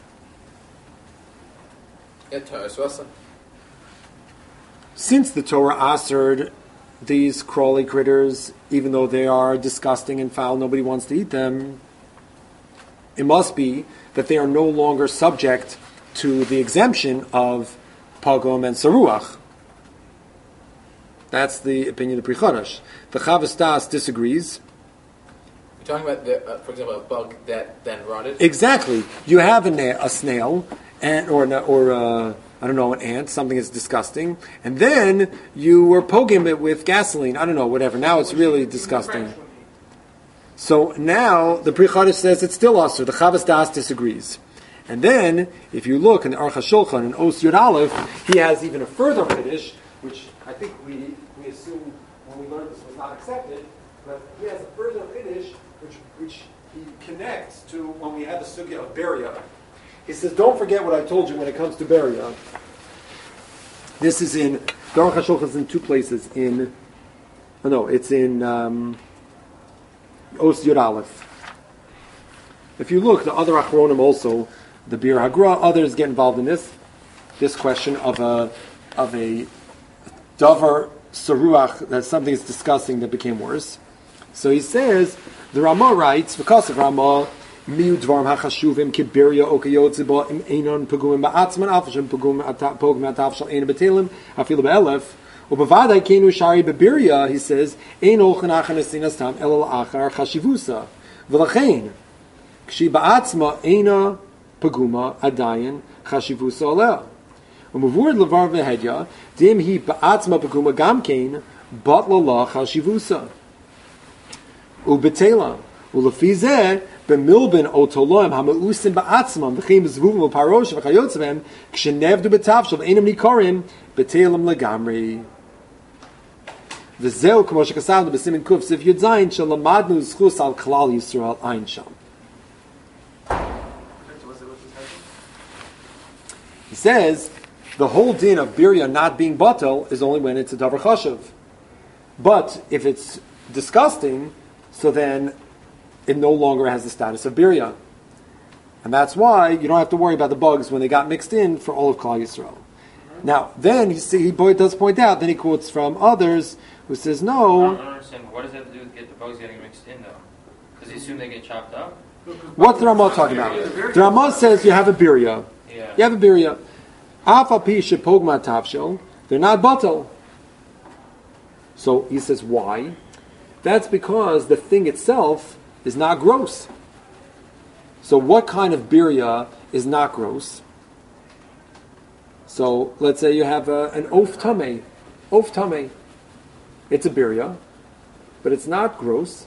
Since the Torah asered these crawly critters, even though they are disgusting and foul, nobody wants to eat them, it must be that they are no longer subject to the exemption of Pogum and Saruach. That's the opinion of Pri Chadash. The Chavas Das disagrees.
You're talking about, for example, a bug that then rotted?
Exactly. You have a snail, or I don't know, an ant, something that's disgusting, and then you were poking it with gasoline, I don't know, whatever. Now it's really disgusting. So now the Pri Chadash says it's still Aser. The Chavas Das disagrees. And then, if you look in the Aruch HaShulchan in Os Yud Aleph, he has even a further Chiddush, which I think we assume when we learned this was not accepted, but he has a further Chiddush which he connects to when we had the Sugya of Beria. He says, don't forget what I told you when it comes to Beria. This is in, the Aruch HaShulchan is in two places. It's in Os Yud Aleph. If you look, the other Achronim also, the Bir Hagra, others get involved in this question of a davar saruach, that something is disgusting that became worse. So he says, the Ramah writes, because of Ramah, miu dvarim hachashuvim kibiria okayotziba im einon pagumim ba'atzman afashim pagumim atavshal ein betelim afilu be'elef ubavadai kenu shari bebiria, he says, ein olchen achan esinas tam elal achar chashivusa v'lachein kshi ba'atzma eina paguma adayin chashivusa aleh umavur levar v'hedya dim hi ba'atzma paguma gamkein bat lala chashivusa ubetela ulefi zeh b'milben otoloim hamausim ba'atzmam v'cheim zvuvim v'parosh v'chayotzvem kshenevdu b'tavshel v'einam nikorim betelim legamri v'zeu k'mo shekasavnu b'simin kuf siv yud zayin shelamadnu zchus al klal Yisrael ein sham. He says the whole din of birya not being batel is only when it's a davar chashuv. But if it's disgusting, so then it no longer has the status of birya. And that's why you don't have to worry about the bugs when they got mixed in for all of Klal Yisrael. Now, then he does point out, then he quotes from others who says, no.
I don't understand. What does that have to do with the bugs getting mixed in, though? Because they assume they get chopped up?
What's the Ramah talking about? The Ramah says you have a birya.
Yeah.
You have a birya. Afapi shepogma tavshel. They're not batel. So he says, why? That's because the thing itself is not gross. So what kind of birya is not gross? So let's say you have an of tameh. Of tameh. It's a birya, but it's not gross.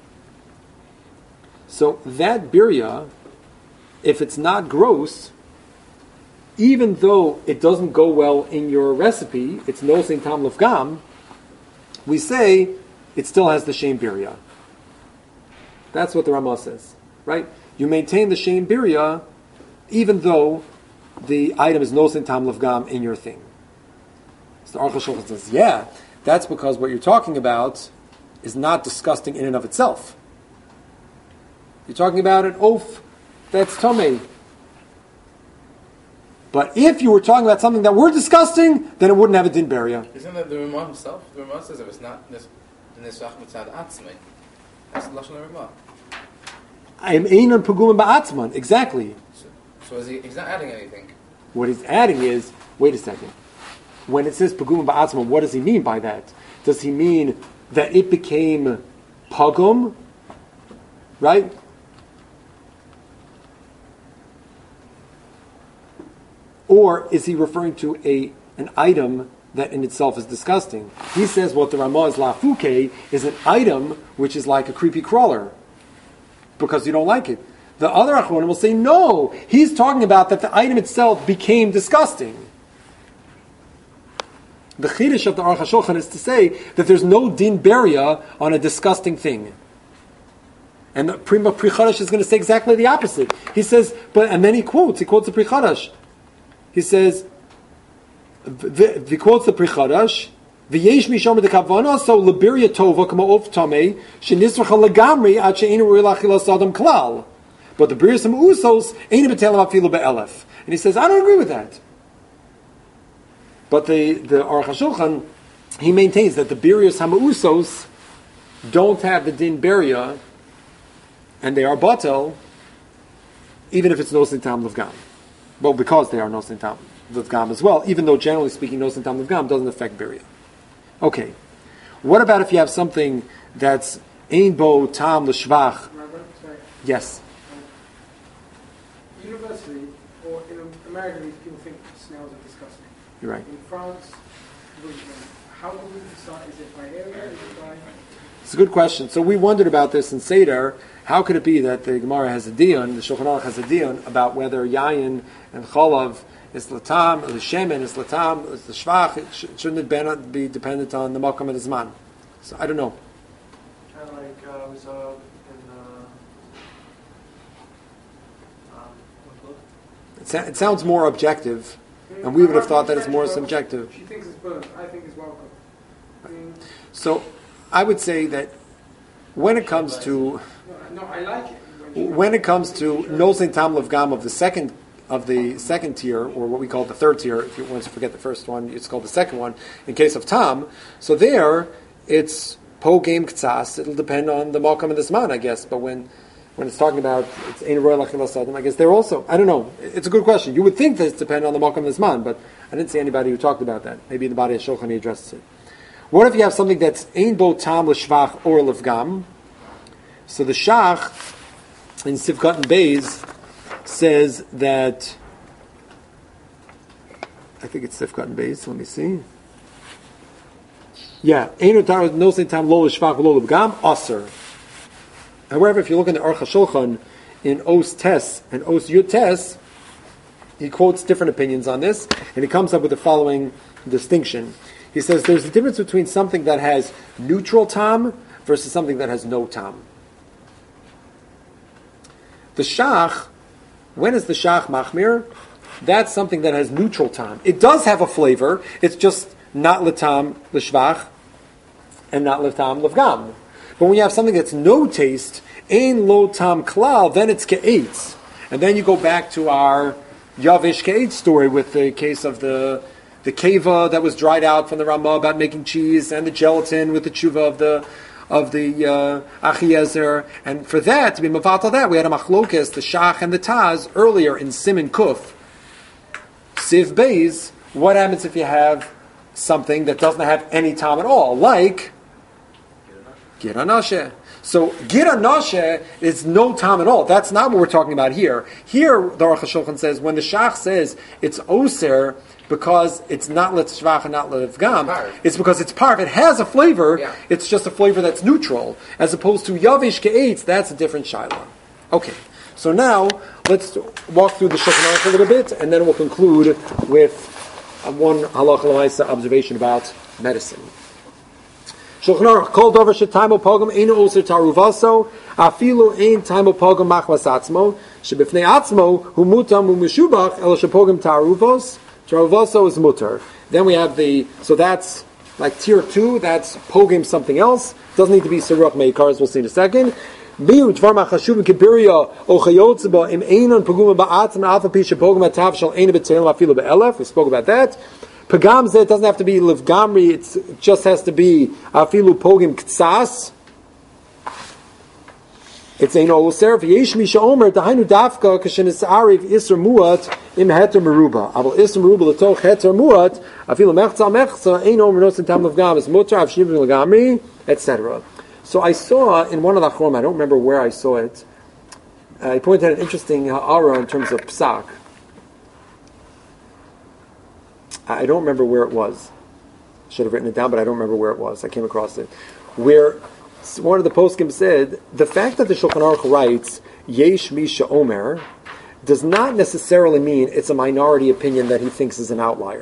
So that birya, if it's not gross, even though it doesn't go well in your recipe, it's no sein tam l'fgam, we say it still has the shem birya. That's what the Ramah says, right? You maintain the shem birya even though the item is no sein tam l'fgam in your thing. So the Aruch HaShulchan says, yeah, that's because what you're talking about is not disgusting in and of itself. You're talking about an oaf that's tomei. But if you were talking about something that were disgusting, then it wouldn't have a din beria.
Isn't that the Ramah himself? The Ramah says if it's not nisrach mitzad atzmei. That's the lashon of Ramah.
I'm einon pugum ba'atzman. Exactly.
So he's not adding anything.
What he's adding is, wait a second. When it says pugum ba'atzman, what does he mean by that? Does he mean that it became pugum? Right? Or is he referring to an item that in itself is disgusting? He says what the Ramah is lafuke is an item which is like a creepy crawler because you don't like it. The other Achronim will say no. He's talking about that the item itself became disgusting. The Chiddush of the Aruch HaShulchan is to say that there's no din beria on a disgusting thing. And the Pri Chadash is going to say exactly the opposite. He says, and then he quotes the Pri Chadash. He says, he quotes the Pri Chadash, V'yesh misham de kavana, so liberia tova kama of tamei shenisracha legamri ad she'enu ru'il achilas adam klal. But the birius usos ain't betelim afilu be'elef. And he says, I don't agree with that. But the Aruch HaShulchan, he maintains that the birius hamausos don't have the din beria, and they are batel, even if it's nosin tam levgam. Well, because they are nosin tam levgam as well, even though generally speaking nosin tam levgam doesn't affect beria. Okay, what about if you have something that's ein bo tam l'shvach? Yes.
Universally, or in America, people think snails are disgusting.
You're right.
In France, how do we decide? Is it by area? Is it by...
It's a good question. So we wondered about this in Seder. How could it be that the Gemara has a dion, the Shulchan Aruch has a dion about whether yayin and cholav is latam, or the shemen is latam, is the shvach? Shouldn't it be dependent on the makam and the zman? So I don't know.
Kind of like we saw in
It sounds more objective, and we would have thought that it's more subjective.
She thinks it's burnt. I think it's welcome.
So I would say that when it comes to
No, I like it.
when it comes to nosin tam levgam of the second tier, or what we call the third tier, if you want to forget the first one, it's called the second one. In case of tam, so there it's po game ktsas. It'll depend on the malkam and the zman, I guess. But when it's talking about it's ein roy lachilas adam, I guess they're also. I don't know. It's a good question. You would think that it's dependent on the malkam and the zman, but I didn't see anybody who talked about that. Maybe in the body of Shulchan he addresses it. What if you have something that's ein bo tam l'shvach or levgam? So the Shach in Sivkat and Beis says that, I think it's Sivkat and Beis, let me see. Yeah, ein otar no sein tam lo l'shvach lo levgam aser. However, if you look in the Aruch HaShulchan in Os Tes and Os Yud Tes, he quotes different opinions on this, and he comes up with the following distinction. He says there's a difference between something that has neutral tam versus something that has no tam. The shach, when is the shach machmir? That's something that has neutral tam. It does have a flavor, it's just not letam l'shvach and not letam levgam. But when you have something that's no taste, ein lo tam klal, then it's ke'etz. And then you go back to our Yavish ke'etz story with the case of the keva that was dried out from the Ramah about making cheese, and the gelatin with the tshuva of the Achiezer, and for that, to be mevatel that, we had a machlokes, the Shach and the Taz, earlier in Siman Kuf, Siv Beis. What happens if you have something that doesn't have any tam at all, like Gir Anasheh? So Gir Anasheh is no tam at all. That's not what we're talking about here. Here, the Aruch HaShulchan says, when the Shach says it's Oser, because it's not letzvach and not levgam, it's because it's parv. It has a flavor. Yeah. It's just a flavor that's neutral, as opposed to yavish ke'etz. That's a different shaila. Okay, so now let's walk through the Shulchan Aruch a little bit, and then we'll conclude with one halacha l'maisa observation about medicine. Shulchan Aruch kol dover shetaimo pogam eino oser taruvaso afilu ein taimo pogam machmas atzmo shebifnei atzmo hu mutam umeshubach el shepogam taruvos. Taruvaso is mutter. Then we have so that's like tier 2, that's pogim something else. Doesn't need to be Seruch Meikar, as we'll see in a second. Biu dvar machashuvim kibiria o chayotzeba im einon paguma ba'atzim alpha pisha pogum atav shal ein b'tzelim afilu be'elef. We spoke about that. Pagam zeh, it doesn't have to be livgamri, it just has to be afilu pogim ktsas. It's ein oluser. V'yesh misha omer dahainu dafka kashenis ariv iser muat im heter meruba. Aval iser meruba letoch heter muat afilu mechza mechza ein omer nos in tam livgam is mutar av shivim livgamri, etc. So I saw in one of the Chum, I don't remember where I saw it, he pointed out an interesting ha'ara in terms of psak. I don't remember where it was. I should have written it down, but I don't remember where it was. I came across it. Where one of the poskim said, the fact that the Shulchan Aruch writes, Yesh Misha Omer, does not necessarily mean it's a minority opinion that he thinks is an outlier.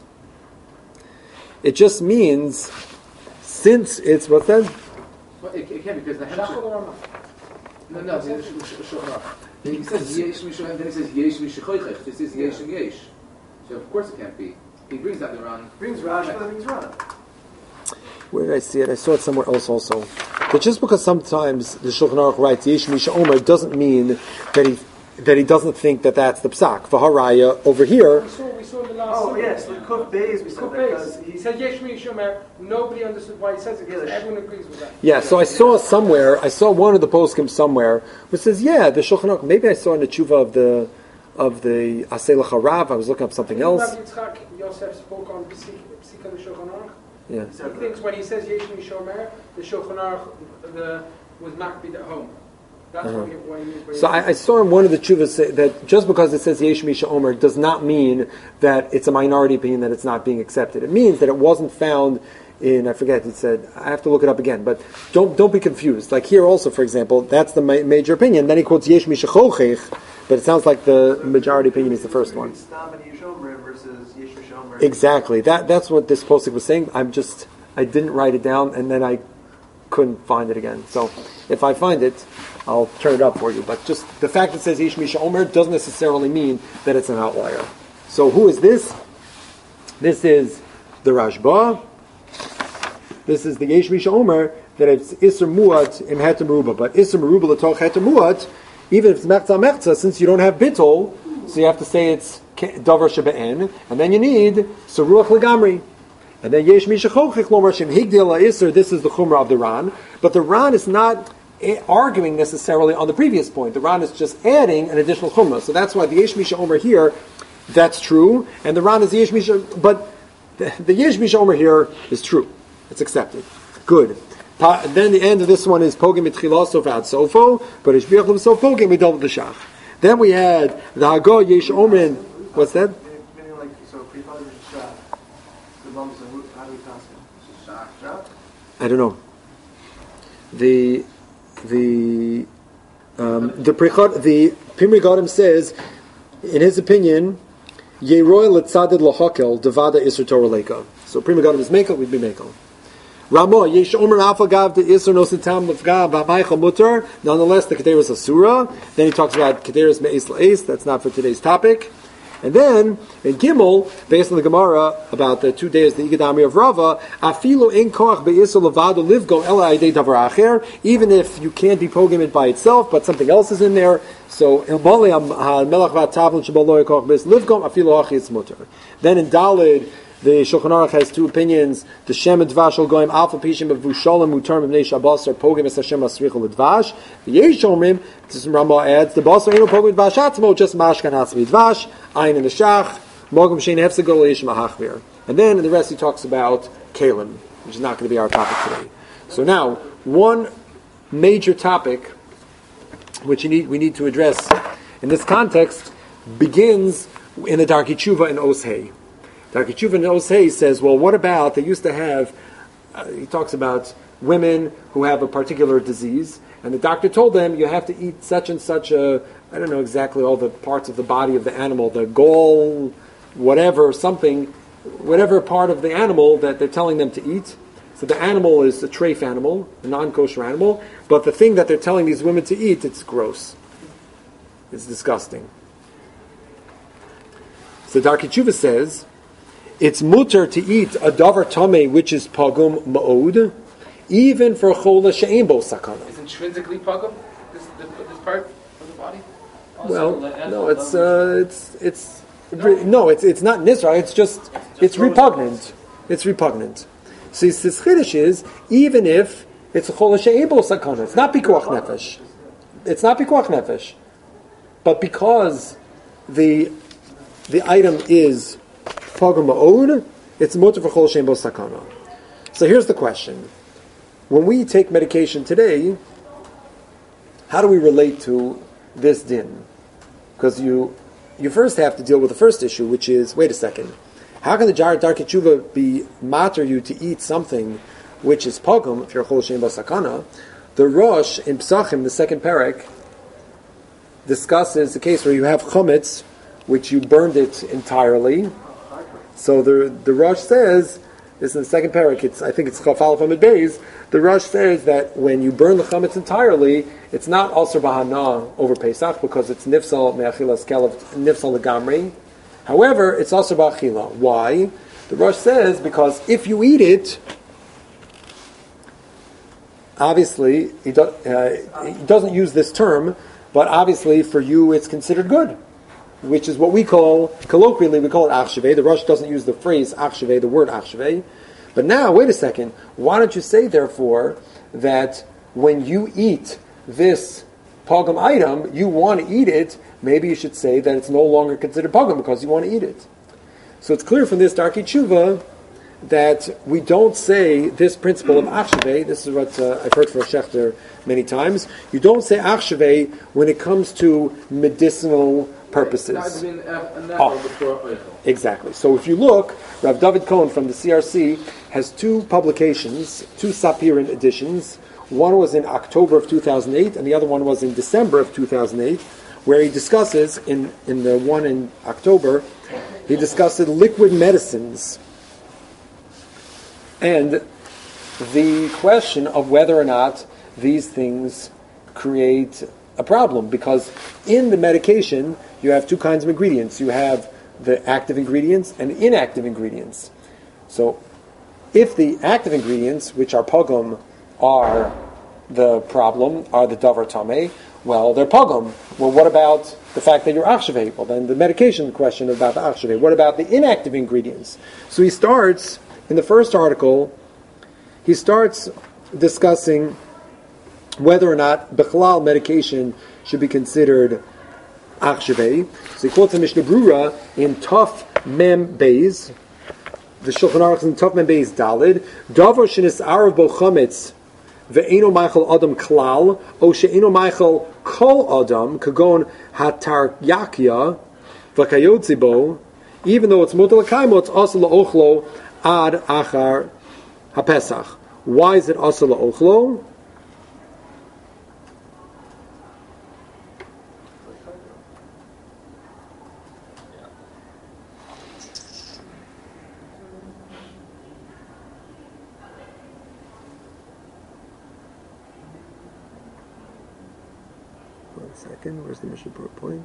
It just means, since it's, what's that?
Well, it can't because the Hemshech. No, he says Yesh Misha, and then he says Yesh Misha Choichech. This is Yesh and Yesh. So of course it can't be. He brings out the Ran.
Brings Rashi, but brings Ran.
Where did I see it? I saw it somewhere else also. But just because sometimes the Shulchan Aruch writes Yesh Misha Omer doesn't mean that he doesn't think that that's the psak. V'haraya over here.
We saw the last.
Yes, the Kuf Beis. We said that because
He said Yesh Misha Omer. Nobody understood why he says it. Because everyone agrees with that.
Yeah, so I saw one of the poskim somewhere which says, yeah, the Shulchan Aruch. Maybe I saw in the tshuva of the Asei L'Charav. I was looking up something else.
Rabbi Yitzchak Yosef spoke on Psik on the Shulchan Aruch.
Yeah.
He thinks when he says Yesh Misha Omer, the Shulchan Aruch was makbid at home. That's what he means.
So I saw in one of the tshuvas say that just because it says Yesh Misha Omer does not mean that it's a minority opinion that it's not being accepted. It means that it wasn't found in, I forget, it said, I have to look it up again, but don't be confused. Like here also, for example, that's the major opinion. Then he quotes Yesh Misha Chochech, but it sounds like the majority opinion is the first one. Exactly. That's what this posting was saying. I didn't write it down, and then I couldn't find it again. So if I find it, I'll turn it up for you. But just the fact that it says Yesh Misha Omer doesn't necessarily mean that it's an outlier. So who is this? This is the Rashba. This is the Yesh Misha Omer that it's Isser Muat im Heter Meruba. But Isser Meruba l'toch Heter Muat, even if it's Mechza Mechza, since you don't have Bittul, so you have to say it's Davar Shebe'en, and then you need Saruach Legamri. And then Yesh Misha Chochech Lomar Shem Higdil Isser, this is the Chumrah of the Ran. But the Ran is not arguing necessarily on the previous point. The Ran is just adding an additional Chumrah. So that's why the Yesh Misha Omer here, that's true, and the Ran is Yesh Misha, but the Yesh Misha Omer here is true. It's accepted. Good. Then the end of this one is Pogim Mitchilaso Vad Sofo, but Ishbiach so Pogim Midol L'Shach. Then we had the Hago Yesh Omer. What's that? I don't know. The Pimri Gadim says, in his opinion, Yeroy Letzadid Lahakel Devada Isser Torah Leka. So Pimri Gadim is Mekel, we'd be Mekel. Ramo Yesh Omer Alpha Gav the Isser Nositam Lefgav Ba'Maichel Mutter. Nonetheless, the Keteris Asura. Then he talks about Keteris Me'is La'is. That's not for today's topic. And then, in Gimel, based on the Gemara, about the 2 days, the Igadami of Rava, Afilu in koach be'isur levado livgo ela aidei davar acher, even if you can't be pogim it by itself, but something else is in there. So, ilmali ha-melach v'atavlin shebalo koach be'is livgo, afilu achi it's mutter. Then in Dalid, the Shulchan Aruch has two opinions. The Shem and Dvash will goim alpha pishim of Vushalim Mutar Mibnei Shabbos or Pogim es Hashem Asrichel Dvash. The Yesh Omrim, this Ramah adds, the Basar ain't no Pogim Dvash Atzmo, just Mashkan Hasmi Dvash, Ayin in the Shach, Mogim Shein Hefzegol Yesh Mahachmir. And then in the rest he talks about Kalim, which is not going to be our topic today. So now, one major topic which we need to address in this context begins in the Darkei Tshuva in Oshei. Darkei Tshuva in Osei says, well, what about, they used to have, he talks about women who have a particular disease, and the doctor told them, you have to eat such and such a, I don't know exactly all the parts of the body of the animal, the gall, whatever, something, whatever part of the animal that they're telling them to eat. So the animal is a treif animal, a non-kosher animal, but the thing that they're telling these women to eat, it's gross. It's disgusting. So Darkei Tshuva says, it's mutter to eat a davar tameh which is pagum ma'od, even for chola she'ein bo sakana.
Is intrinsically pagum, this part of the body?
Well, no, it's not nisra. It's repugnant. It's repugnant. So his chiddush is even if it's a chola she'ein bo sakana, it's not pikuach nefesh. It's not pikuach nefesh, but because the item is pagum ma'od, it's mutar for chola she'ein bo sakana. So here's the question: when we take medication today, how do we relate to this din? Because you first have to deal with the first issue, which is, wait a second, how can the Jared Darkei Tshuva be matter you to eat something which is pogum, if you're chol she'ein bo sakana? The Rosh in Psachim, the second parak, discusses the case where you have chametz, which you burned it entirely. So the Rosh says, this is in the second parak, I think it's Chaf Aleph Amud Beis, the Rosh says that when you burn the chametz entirely, it's not also bahana over Pesach because it's nifsal me'achilas kelev, nifsal legamri. However, it's also ba'achila. Why? The Rosh says because if you eat it, obviously he doesn't use this term, but obviously for you it's considered good, which is what we call colloquially we call it achshevei. The Rosh doesn't use the phrase achshevei, the word achshevei. But now, wait a second. Why don't you say therefore that when you eat this pogum item, you want to eat it, maybe you should say that it's no longer considered pogum because you want to eat it. So it's clear from this Darkei Tshuva that we don't say this principle of achshevei. This is what I've heard from Shechter many times. You don't say achshevei when it comes to medicinal purposes. Exactly. So if you look, Rav David Cohen from the CRC has two publications, two Sapirin editions. One was in October of 2008, and the other one was in December of 2008, where he discusses, in the one in October, he discusses liquid medicines and the question of whether or not these things create a problem. Because in the medication, you have two kinds of ingredients. You have the active ingredients and inactive ingredients. So if the active ingredients, which are pogum, are the problem, are the davar tameh, well, they're pogum. Well, what about the fact that you're achshevei? Well, then the medication question about the achshevei. What about the inactive ingredients? So he starts, in the first article, he starts discussing whether or not bechlal medication should be considered achshevei. So he quotes a Mishnah Brura in Tuf Mem Beis, the Shulchan Aruch in Tuf Mem Beis Dalid, davar shenis arav bo chametz ve'eno meichel adam klal, o she'eno meichel kol adam, kagon hataryakia, v'kayotzi bo, even though it's mutal l'kaimo, it's also la'ochlo ad achar hapesach. Why is it also la'ochlo? Where's the Mishnah Brura point?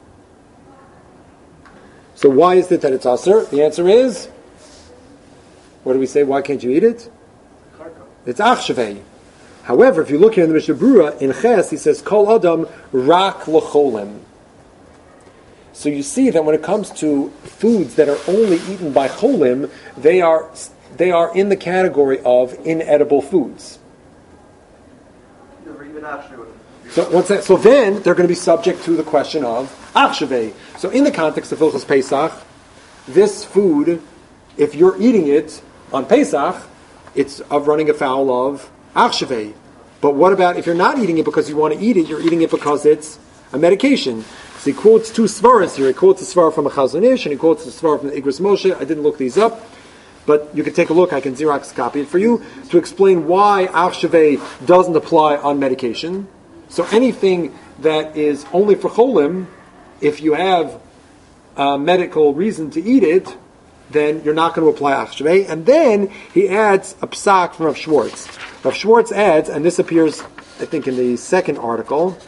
So why is it that it's aser? The answer is, what do we say? Why can't you eat it? It's achshevei. However, if you look here in the Mishnah Brura, in Ches, he says, Kol Adam rak l'cholem. So you see that when it comes to foods that are only eaten by cholim, they are in the category of inedible foods.
Never even actually.
So then they're going to be subject to the question of achshevei. So in the context of Hilchos Pesach, this food, if you're eating it on Pesach, it's of running afoul of achshevei. But what about if you're not eating it because you want to eat it, you're eating it because it's a medication? So he quotes two svaras here. He quotes a svar from a Chazon Ish, and he quotes a svar from the Igros Moshe. I didn't look these up, but you can take a look. I can Xerox copy it for you to explain why achshevei doesn't apply on medication. So anything that is only for cholim, if you have a medical reason to eat it, then you're not going to apply achshevei. And then he adds a psak from Rav Schwartz. Rav Schwartz adds, and this appears, I think, in the second article,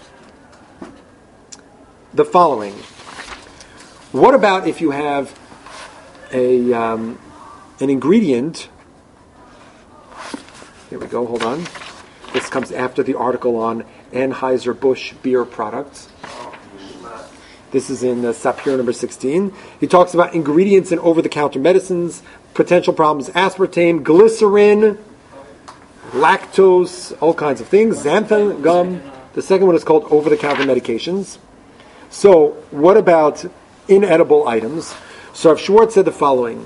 the following. What about if you have an ingredient Here we go, hold on. This comes after the article on Anheuser-Busch beer products. This is in Sapir number 16. He talks about ingredients in over-the-counter medicines, potential problems, aspartame, glycerin, lactose, all kinds of things, xanthan gum. The second one is called over-the-counter medications. So, what about inedible items? So, Rav Schwartz said the following,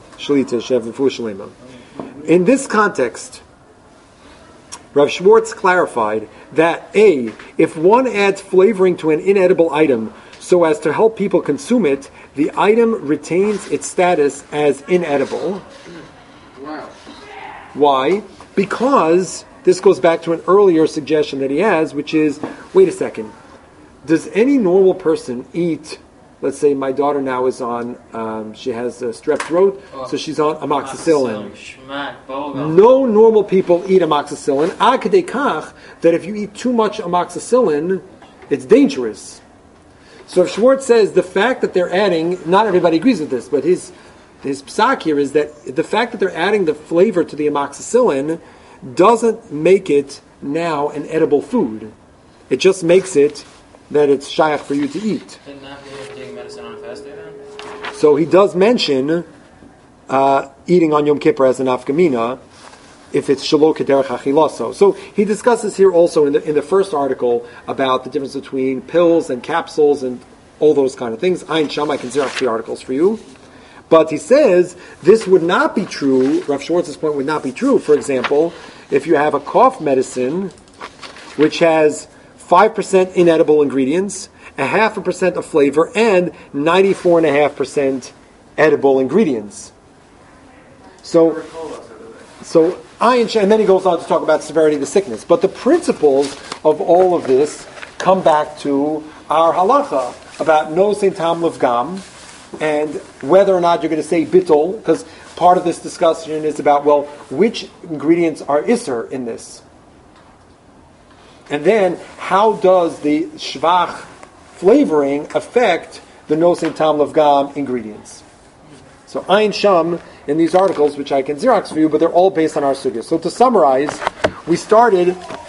in this context, Rav Schwartz clarified that if one adds flavoring to an inedible item so as to help people consume it, the item retains its status as inedible.
Wow.
Why? Because this goes back to an earlier suggestion that he has, which is, wait a second, does any normal person eat, let's say my daughter now is on, she has a strep throat, so she's on amoxicillin. No normal people eat amoxicillin. Ad kedei kach, that if you eat too much amoxicillin, it's dangerous. So if Schwartz says the fact that they're adding, not everybody agrees with this, but his psak here is that the fact that they're adding the flavor to the amoxicillin doesn't make it now an edible food. It just makes it that it's shaykh for you to eat.
Taking medicine on a fast day then?
So he does mention eating on Yom Kippur as an afkamina if it's shelo kederech achilaso. So he discusses here also in the first article about the difference between pills and capsules and all those kind of things. Ayin Sham, I can xerox the articles for you. But he says this would not be true, Rav Schwartz's point would not be true, for example, if you have a cough medicine which has 5% inedible ingredients, 0.5% of flavor, and 94.5% edible ingredients. So and then he goes on to talk about severity of the sickness. But the principles of all of this come back to our halacha about nosein tam levgam, and whether or not you're going to say bittul, because part of this discussion is about, well, which ingredients are iser in this? And then, how does the shvach flavoring affect the nosein tam levgam ingredients? So Ayin Sham in these articles, which I can xerox for you, but they're all based on our sugya. So to summarize, we started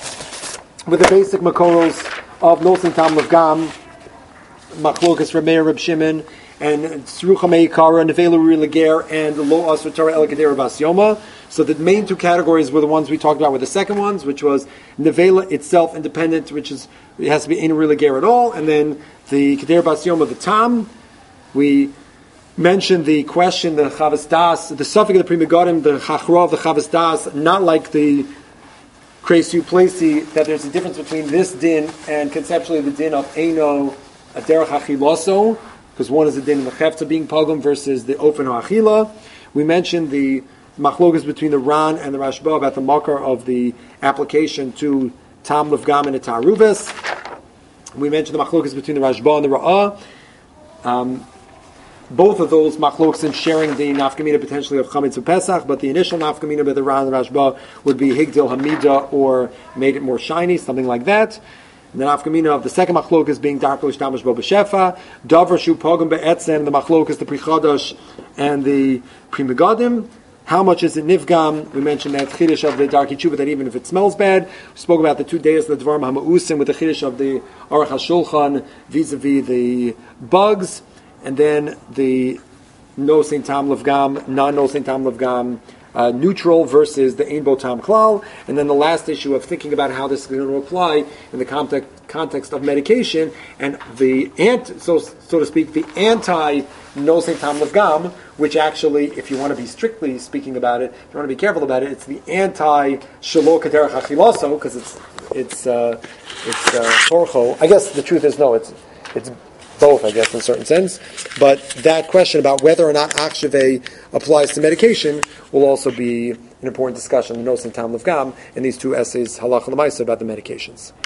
with the basic makoros of nosein tam levgam, machlokas Reb Meir, Reb Shimon, and Tzrucha Meikara, Nevela Uri Leger, and Lo Asr Torah El Kedera Bas Yoma. So the main two categories were the ones we talked about were the second ones, which was Nevela itself independent, which is, it has to be Ein Uri Leger at all, and then the Kedera Bas Yoma, the Tam. We mentioned the question, the Chavas Das, the suffix of the Pri Megadim, the Chachra of the Chavas Das, not like the Kresu Plesi, that there's a difference between this din and conceptually the din of Eino Aderech Achiloso, because one is the din of the Chefta being Pogum versus the Ofen Ha'achila. We mentioned the machlokas between the Ran and the Rashba about the makar of the application to Tam Levgam and Ta'aruvis. We mentioned the machlokas between the Rashba and the Ra'ah. Both of those machlokas in sharing the nafkamina potentially of Chametz and Pesach, but the initial nafkamina by the Ran and the Rashba would be Higdil Hamida, or made it more shiny, something like that. And the nafkamina of the second machlokas being Darklish Damash Bo B'Shefa, Davar Shu Pogam Be'etzen, the machlokas, the Pri Chadash and the Pri Megadim. How much is it nifgam? We mentioned that chiddush of the darky tshuva, that even if it smells bad. We spoke about the 2 days of the dvarim hamausim with the chiddush of the aruch hashulchan vis-a-vis the bugs, and then the nosein tam levgam, non-nosein tam levgam, neutral versus the ein bo tam klal, and then the last issue of thinking about how this is going to apply in the context of medication, and the so to speak, the anti nosein tam levgam, which actually, if you want to be strictly speaking about it, if you want to be careful about it, it's the anti shelo kederech achilaso, because it's torcho. I guess the truth is no, it's both, I guess, in a certain sense. But that question about whether or not achshave applies to medication will also be an important discussion, the nosein tam levgam, in these 2 essays, halacha l'maisa, about the medications.